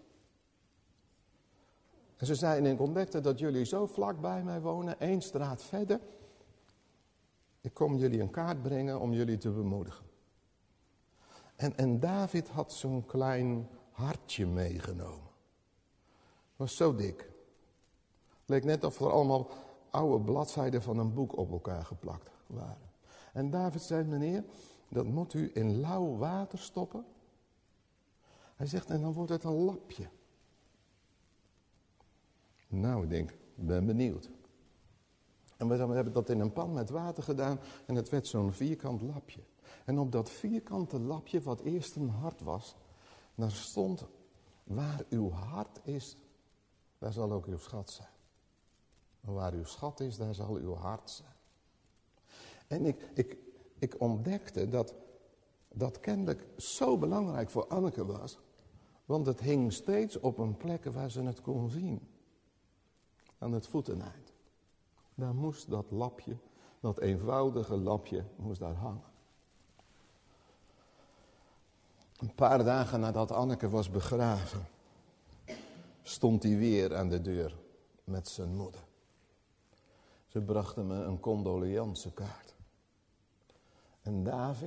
En ze zei, en ik ontdekte dat jullie zo vlak bij mij wonen, 1 straat verder. Ik kom jullie een kaart brengen om jullie te bemoedigen. En David had zo'n klein hartje meegenomen. Het was zo dik. Het leek net of er allemaal oude bladzijden van een boek op elkaar geplakt waren. En David zei, meneer, dat moet u in lauw water stoppen. Hij zegt, en dan wordt het een lapje. Nou, ik denk, ik ben benieuwd. En we hebben dat in een pan met water gedaan en het werd zo'n vierkant lapje. En op dat vierkante lapje, wat eerst een hart was, daar stond, waar uw hart is, daar zal ook uw schat zijn. En waar uw schat is, daar zal uw hart zijn. En ik ontdekte dat kennelijk zo belangrijk voor Anneke was, want het hing steeds op een plek waar ze het kon zien. Aan het voeteneind. Daar moest dat lapje, dat eenvoudige lapje, moest daar hangen. Een paar dagen nadat Anneke was begraven, stond hij weer aan de deur met zijn moeder. Ze brachten me een condoliancekaart. En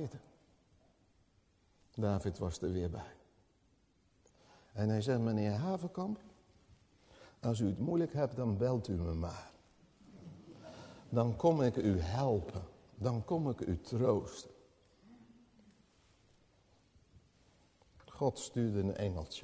David was er weer bij. En hij zei, meneer Haverkamp, als u het moeilijk hebt, dan belt u me maar. Dan kom ik u helpen. Dan kom ik u troosten. God stuurde een engeltje.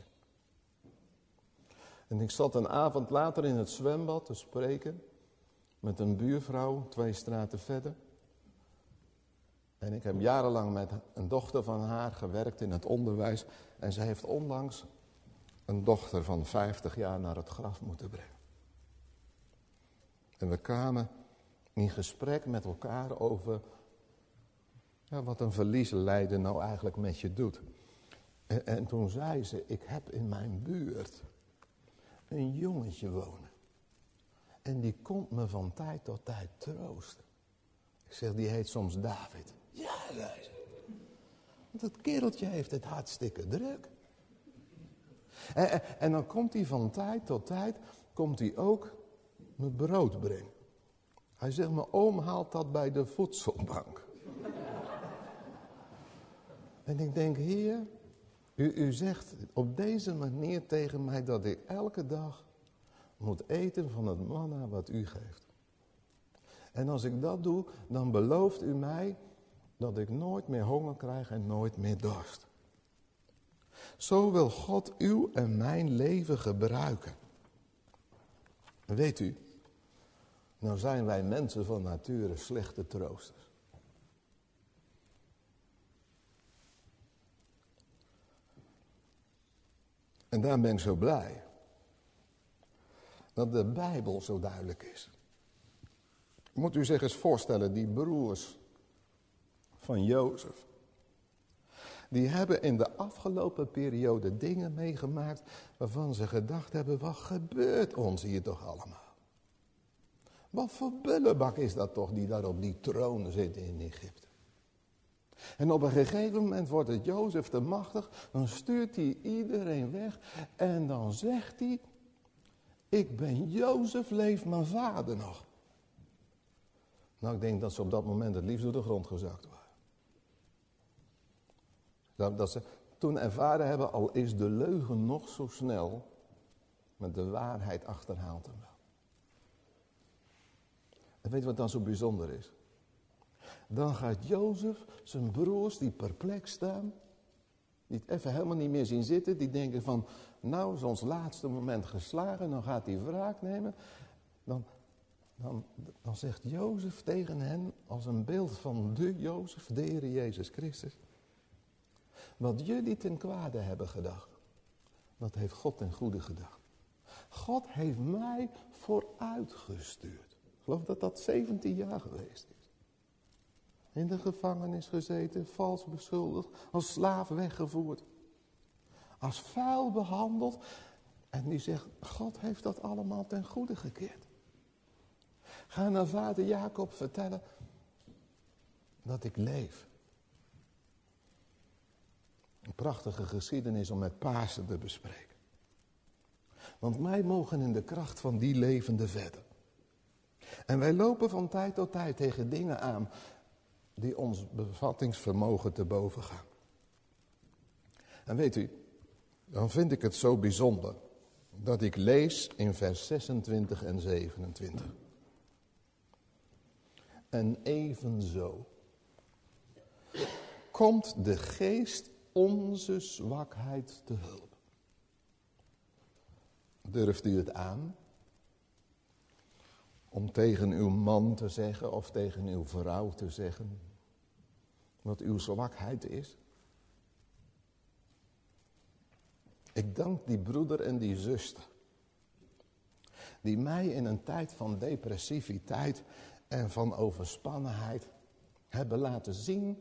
En ik zat een avond later in het zwembad te spreken met een buurvrouw 2 straten verder. En ik heb jarenlang met een dochter van haar gewerkt in het onderwijs. En ze heeft onlangs een dochter van 50 jaar naar het graf moeten brengen. En we kwamen in gesprek met elkaar over wat een verlieslijden nou eigenlijk met je doet. En toen zei ze, ik heb in mijn buurt een jongetje wonen. En die komt me van tijd tot tijd troosten. Ik zeg, die heet soms David. Ja, zei ze. Want dat kereltje heeft het hartstikke druk. En dan komt hij van tijd tot tijd, komt hij ook me brood brengen. Hij zegt, mijn oom haalt dat bij de voedselbank. En ik denk, Heer, u zegt op deze manier tegen mij dat ik elke dag moet eten van het manna wat u geeft. En als ik dat doe, dan belooft u mij dat ik nooit meer honger krijg en nooit meer dorst. Zo wil God uw en mijn leven gebruiken. Weet u, nou zijn wij mensen van nature slechte troosters. En daar ben ik zo blij. Dat de Bijbel zo duidelijk is. Moet u zich eens voorstellen, die broers van Jozef. Die hebben in de afgelopen periode dingen meegemaakt waarvan ze gedacht hebben, wat gebeurt ons hier toch allemaal? Wat voor bullebak is dat toch die daar op die troon zit in Egypte? En op een gegeven moment wordt het Jozef te machtig, dan stuurt hij iedereen weg en dan zegt hij, ik ben Jozef, leeft mijn vader nog? Nou, ik denk dat ze op dat moment het liefst door de grond gezakt waren. Dat ze toen ervaren hebben, al is de leugen nog zo snel, maar de waarheid achterhaalt hem wel. En weet je wat dan zo bijzonder is? Dan gaat Jozef, zijn broers die perplex staan, die het even helemaal niet meer zien zitten, die denken van, nou is ons laatste moment geslagen, dan gaat hij wraak nemen. Dan zegt Jozef tegen hen, als een beeld van de Jozef, de Heer Jezus Christus. Wat jullie ten kwade hebben gedacht, dat heeft God ten goede gedacht. God heeft mij vooruitgestuurd. Ik geloof dat dat 17 jaar geweest is. In de gevangenis gezeten, vals beschuldigd, als slaaf weggevoerd. Als vuil behandeld. En die zegt, God heeft dat allemaal ten goede gekeerd. Ga naar vader Jacob vertellen dat ik leef. Een prachtige geschiedenis om met Pasen te bespreken. Want wij mogen in de kracht van die levende verder. En wij lopen van tijd tot tijd tegen dingen aan die ons bevattingsvermogen te boven gaan. En weet u, dan vind ik het zo bijzonder dat ik lees in vers 26 en 27. En evenzo komt de geest onze zwakheid te hulp. Durft u het aan? om tegen uw man te zeggen of tegen uw vrouw te zeggen wat uw zwakheid is? Ik dank die broeder en die zuster die mij in een tijd van depressiviteit en van overspannenheid hebben laten zien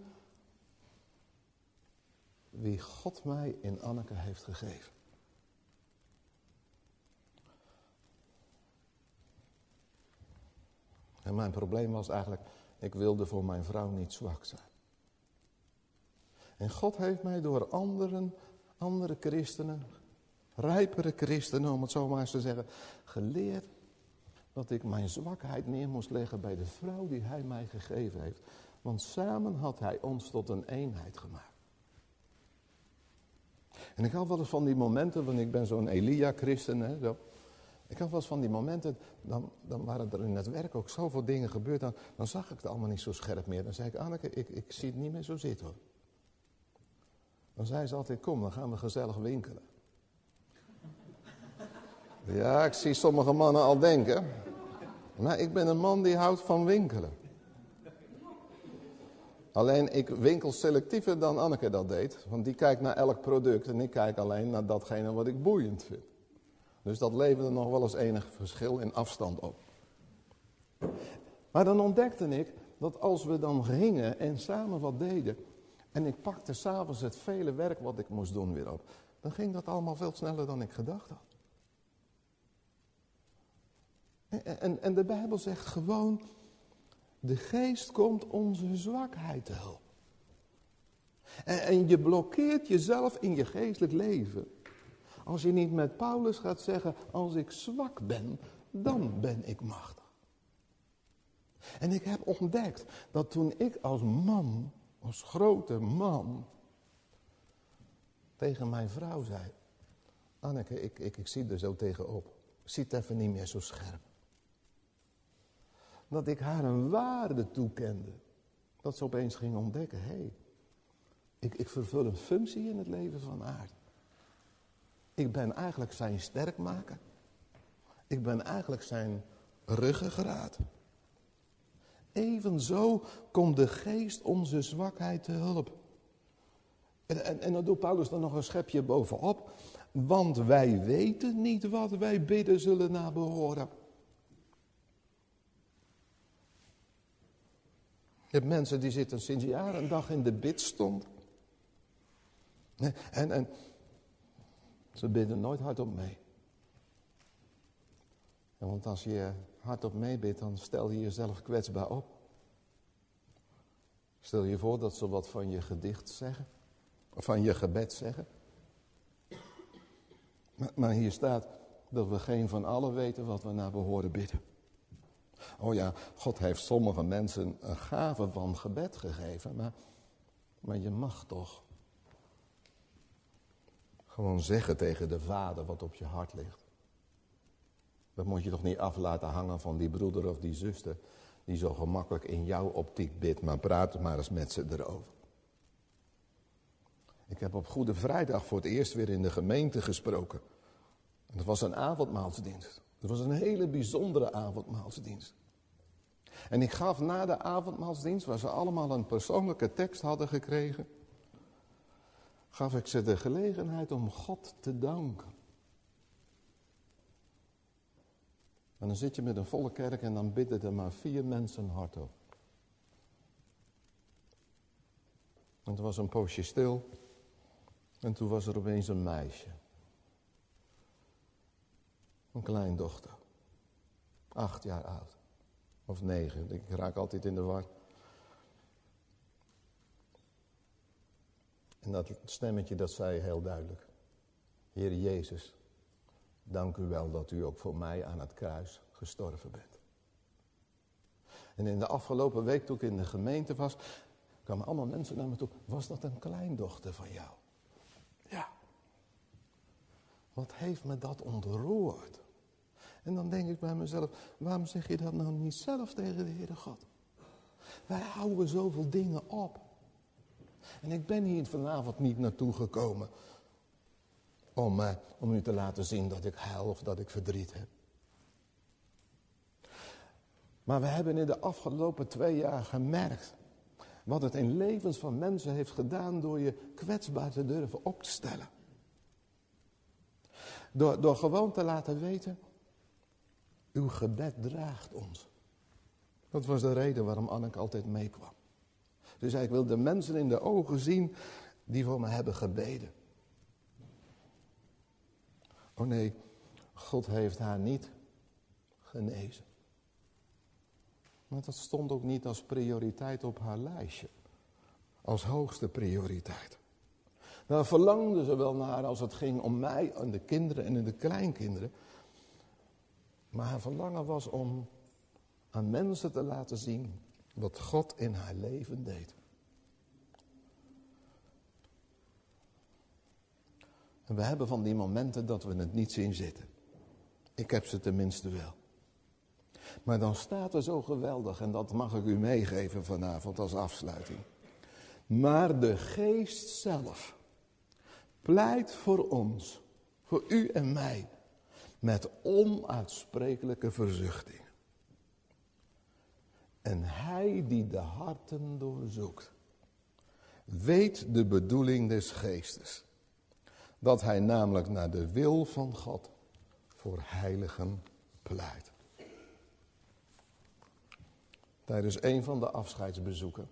wie God mij in Anneke heeft gegeven. En mijn probleem was eigenlijk, ik wilde voor mijn vrouw niet zwak zijn. En God heeft mij door andere christenen, rijpere christenen om het zo maar eens te zeggen, geleerd dat ik mijn zwakheid neer moest leggen bij de vrouw die hij mij gegeven heeft. Want samen had hij ons tot een eenheid gemaakt. En ik had wel eens van die momenten, want ik ben zo'n Elia-christen, hè, zo. Ik had wel eens van die momenten, dan waren er in het werk ook zoveel dingen gebeurd, dan zag ik het allemaal niet zo scherp meer. Dan zei ik, Anneke, ik zie het niet meer zo zitten hoor. Dan zei ze altijd, kom, dan gaan we gezellig winkelen. Ja, ik zie sommige mannen al denken, maar ik ben een man die houdt van winkelen. Alleen ik winkel selectiever dan Anneke dat deed, want die kijkt naar elk product en ik kijk alleen naar datgene wat ik boeiend vind. Dus dat leverde nog wel eens enig verschil in afstand op. Maar dan ontdekte ik dat als we dan gingen en samen wat deden, en ik pakte s'avonds het vele werk wat ik moest doen weer op, dan ging dat allemaal veel sneller dan ik gedacht had. En de Bijbel zegt gewoon, de geest komt onze zwakheid te hulp. En je blokkeert jezelf in je geestelijk leven. Als je niet met Paulus gaat zeggen, als ik zwak ben, dan ben ik machtig. En ik heb ontdekt dat toen ik als man, als grote man, tegen mijn vrouw zei, Anneke, ik zie er zo tegenop. Ik zie het even niet meer zo scherp. Dat ik haar een waarde toekende. Dat ze opeens ging ontdekken, hé, ik vervul een functie in het leven van Aard. Ik ben eigenlijk zijn sterkmaker. Ik ben eigenlijk zijn ruggengraat. Evenzo komt de geest onze zwakheid te hulp. En dan doet Paulus er nog een schepje bovenop. Want wij weten niet wat wij bidden zullen nabehoren. Je hebt mensen die zitten sinds jaren een dag in de bidstond. En ze bidden nooit hardop mee. Want als je hardop meebidt, dan stel je jezelf kwetsbaar op. Stel je voor dat ze wat van je gedicht zeggen. Of van je gebed zeggen. Maar hier staat dat we geen van allen weten wat we naar behoren bidden. Oh ja, God heeft sommige mensen een gave van gebed gegeven. Maar je mag toch gewoon zeggen tegen de Vader wat op je hart ligt. Dat moet je toch niet af laten hangen van die broeder of die zuster die zo gemakkelijk in jouw optiek bidt, maar praat maar eens met ze erover. Ik heb op Goede Vrijdag voor het eerst weer in de gemeente gesproken. En dat was een avondmaalsdienst. Dat was een hele bijzondere avondmaalsdienst. En ik gaf na de avondmaalsdienst, waar ze allemaal een persoonlijke tekst hadden gekregen, gaf ik ze de gelegenheid om God te danken. En dan zit je met een volle kerk en dan bidden er maar 4 mensen hardop. En toen was een poosje stil. En toen was er opeens een meisje. Een kleindochter. 8 jaar oud. Of 9. Ik raak altijd in de war. En dat stemmetje dat zei heel duidelijk. Heer Jezus, dank u wel dat u ook voor mij aan het kruis gestorven bent. En in de afgelopen week toen ik in de gemeente was, kwamen allemaal mensen naar me toe. Was dat een kleindochter van jou? Ja. Wat heeft me dat ontroerd? En dan denk ik bij mezelf, waarom zeg je dat nou niet zelf tegen de Heere God? Wij houden zoveel dingen op. En ik ben hier vanavond niet naartoe gekomen om u te laten zien dat ik huil of dat ik verdriet heb. Maar we hebben in de afgelopen 2 jaar gemerkt wat het in levens van mensen heeft gedaan door je kwetsbaar te durven op te stellen. Door gewoon te laten weten, uw gebed draagt ons. Dat was de reden waarom Anneke altijd meekwam. Dus ik wil de mensen in de ogen zien die voor me hebben gebeden. Oh nee, God heeft haar niet genezen. Maar dat stond ook niet als prioriteit op haar lijstje. Als hoogste prioriteit. Daar verlangde ze wel naar als het ging om mij en de kinderen en de kleinkinderen. Maar haar verlangen was om aan mensen te laten zien wat God in haar leven deed. En we hebben van die momenten dat we het niet zien zitten. Ik heb ze tenminste wel. Maar dan staat er zo geweldig, en dat mag ik u meegeven vanavond als afsluiting. Maar de Geest zelf pleit voor ons, voor u en mij, met onuitsprekelijke verzuchting. En hij die de harten doorzoekt, weet de bedoeling des Geestes. Dat hij namelijk naar de wil van God voor heiligen pleit. Tijdens een van de afscheidsbezoeken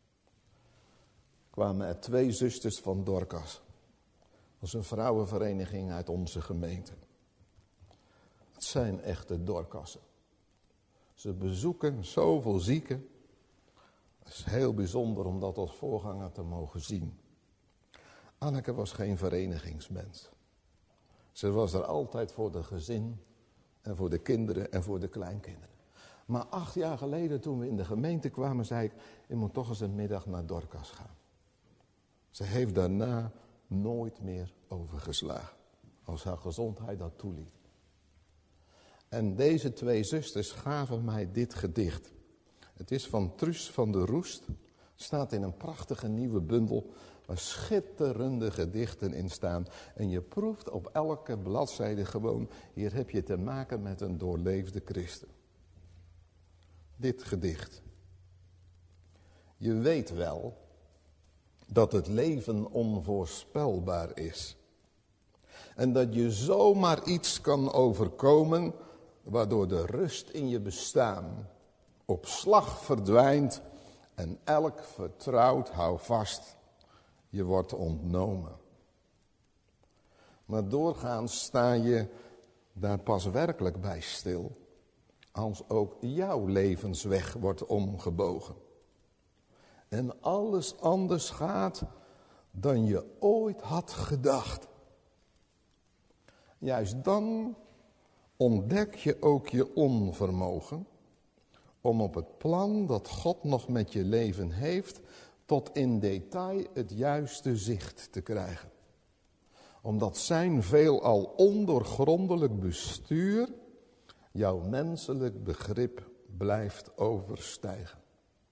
kwamen er 2 zusters van Dorcas. Dat is een vrouwenvereniging uit onze gemeente. Het zijn echte Dorcassen. Ze bezoeken zoveel zieken. Het is heel bijzonder om dat als voorganger te mogen zien. Anneke was geen verenigingsmens. Ze was er altijd voor de gezin en voor de kinderen en voor de kleinkinderen. Maar 8 jaar geleden toen we in de gemeente kwamen, zei ik, je moet toch eens een middag naar Dorcas gaan. Ze heeft daarna nooit meer overgeslagen, als haar gezondheid dat toeliet. En deze 2 zusters gaven mij dit gedicht. Het is van Truus van der Roest. Staat in een prachtige nieuwe bundel waar schitterende gedichten in staan. En je proeft op elke bladzijde gewoon, hier heb je te maken met een doorleefde christen. Dit gedicht. Je weet wel dat het leven onvoorspelbaar is. En dat je zomaar iets kan overkomen waardoor de rust in je bestaan op slag verdwijnt en elk vertrouwd houvast je wordt ontnomen. Maar doorgaans sta je daar pas werkelijk bij stil als ook jouw levensweg wordt omgebogen. En alles anders gaat dan je ooit had gedacht. Juist dan ontdek je ook je onvermogen om op het plan dat God nog met je leven heeft, tot in detail het juiste zicht te krijgen. Omdat zijn veelal ondoorgrondelijk bestuur jouw menselijk begrip blijft overstijgen.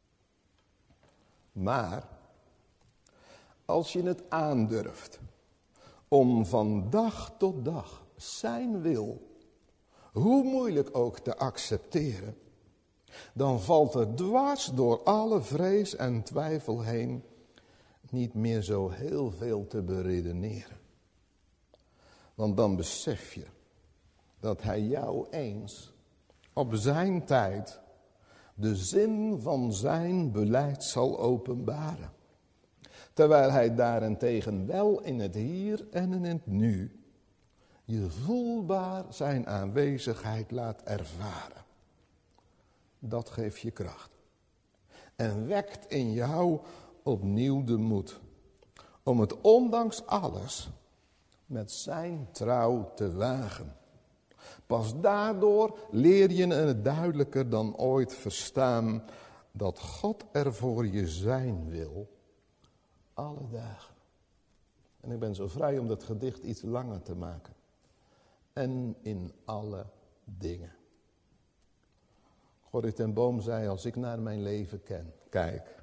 Maar als je het aandurft om van dag tot dag zijn wil, hoe moeilijk ook te accepteren, dan valt er dwars door alle vrees en twijfel heen niet meer zo heel veel te beredeneren. Want dan besef je dat hij jou eens op zijn tijd de zin van zijn beleid zal openbaren. Terwijl hij daarentegen wel in het hier en in het nu je voelbaar zijn aanwezigheid laat ervaren. Dat geeft je kracht. En wekt in jou opnieuw de moed om het ondanks alles met zijn trouw te wagen. Pas daardoor leer je het duidelijker dan ooit verstaan dat God er voor je zijn wil, alle dagen. En ik ben zo vrij om dat gedicht iets langer te maken. En in alle dingen. Corrie ten Boom zei, als ik naar mijn leven kijk,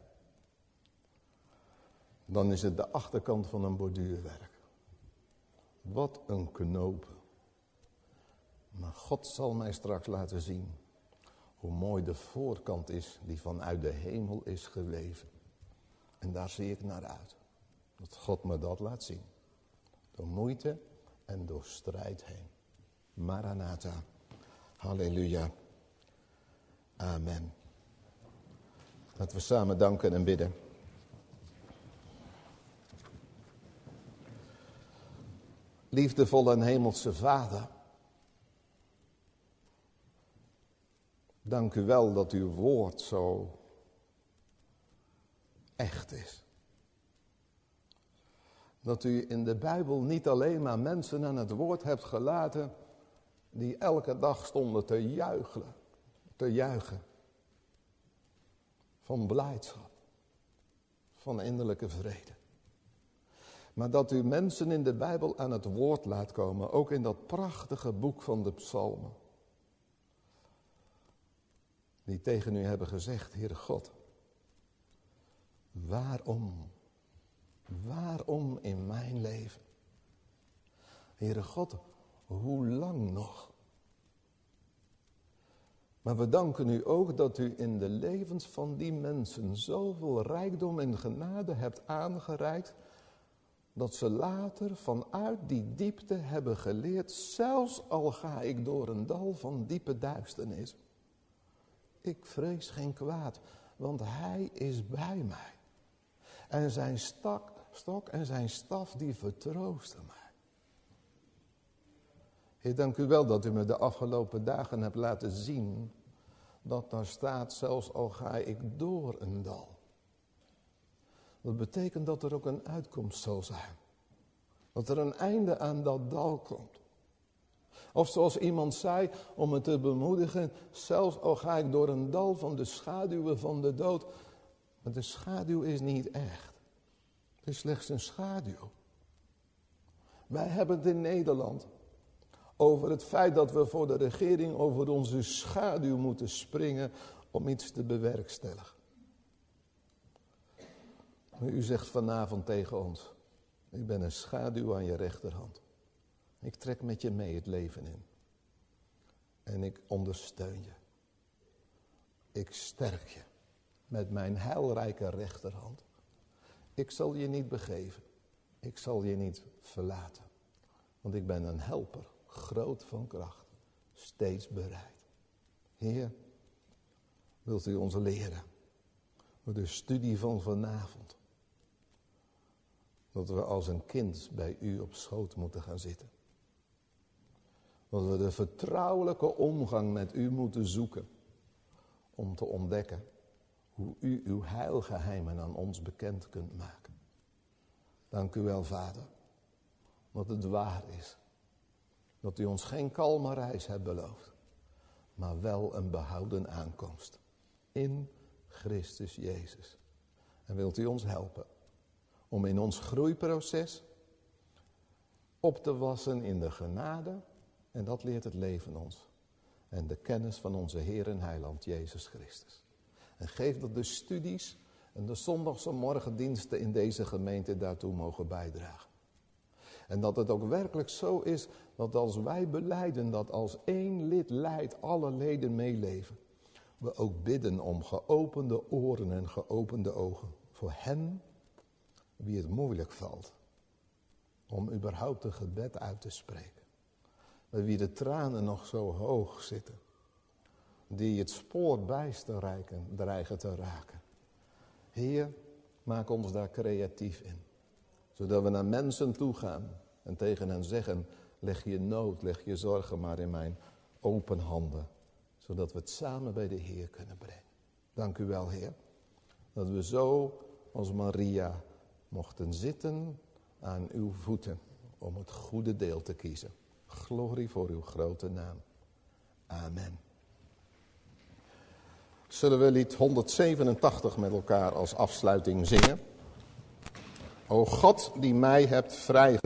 dan is het de achterkant van een borduurwerk. Wat een knopen. Maar God zal mij straks laten zien Hoe mooi de voorkant is die vanuit de hemel is geweven. En daar zie ik naar uit. Dat God me dat laat zien. Door moeite en door strijd heen. Maranatha. Halleluja. Amen. Laten we samen danken en bidden. Liefdevolle en hemelse Vader. Dank u wel dat uw woord zo echt is. Dat u in de Bijbel niet alleen maar mensen aan het woord hebt gelaten die elke dag stonden te juichen. Van blijdschap, van innerlijke vrede. Maar dat u mensen in de Bijbel aan het woord laat komen, ook in dat prachtige boek van de Psalmen. Die tegen u hebben gezegd, Heere God, waarom in mijn leven? Heere God, hoe lang nog? Maar we danken u ook dat u in de levens van die mensen zoveel rijkdom en genade hebt aangereikt, dat ze later vanuit die diepte hebben geleerd, zelfs al ga ik door een dal van diepe duisternis. Ik vrees geen kwaad, want hij is bij mij. En zijn stok en zijn staf die vertroosten mij. Heer, dank u wel dat u me de afgelopen dagen hebt laten zien dat daar staat, zelfs al ga ik door een dal. Dat betekent dat er ook een uitkomst zal zijn. Dat er een einde aan dat dal komt. Of zoals iemand zei, om me te bemoedigen, zelfs al ga ik door een dal van de schaduwen van de dood. Maar de schaduw is niet echt. Het is slechts een schaduw. Wij hebben het in Nederland over het feit dat we voor de regering over onze schaduw moeten springen om iets te bewerkstelligen. Maar u zegt vanavond tegen ons, ik ben een schaduw aan je rechterhand. Ik trek met je mee het leven in. En ik ondersteun je. Ik sterk je met mijn heilrijke rechterhand. Ik zal je niet begeven. Ik zal je niet verlaten. Want ik ben een helper, groot van kracht, steeds bereid. Heer, wilt u ons leren, door de studie van vanavond, dat we als een kind bij u op schoot moeten gaan zitten. Dat we de vertrouwelijke omgang met u moeten zoeken, om te ontdekken hoe u uw heilgeheimen aan ons bekend kunt maken. Dank u wel, Vader, dat het waar is. Dat u ons geen kalme reis hebt beloofd, maar wel een behouden aankomst. In Christus Jezus. En wilt u ons helpen om in ons groeiproces op te wassen in de genade. En dat leert het leven ons. En de kennis van onze Heer en Heiland Jezus Christus. En geef dat de studies en de zondagse morgendiensten in deze gemeente daartoe mogen bijdragen. En dat het ook werkelijk zo is dat als wij belijden dat als één lid lijdt alle leden meeleven. We ook bidden om geopende oren en geopende ogen. Voor hen wie het moeilijk valt om überhaupt een gebed uit te spreken. Bij wie de tranen nog zo hoog zitten. Die het spoor bijster dreigen te raken. Heer, maak ons daar creatief in. Zodat we naar mensen toe gaan en tegen hen zeggen, leg je nood, leg je zorgen maar in mijn open handen. Zodat we het samen bij de Heer kunnen brengen. Dank u wel, Heer. Dat we zo als Maria mochten zitten aan uw voeten om het goede deel te kiezen. Glorie voor uw grote naam. Amen. Zullen we lied 187 met elkaar als afsluiting zingen? O God die mij hebt vrijgegeven.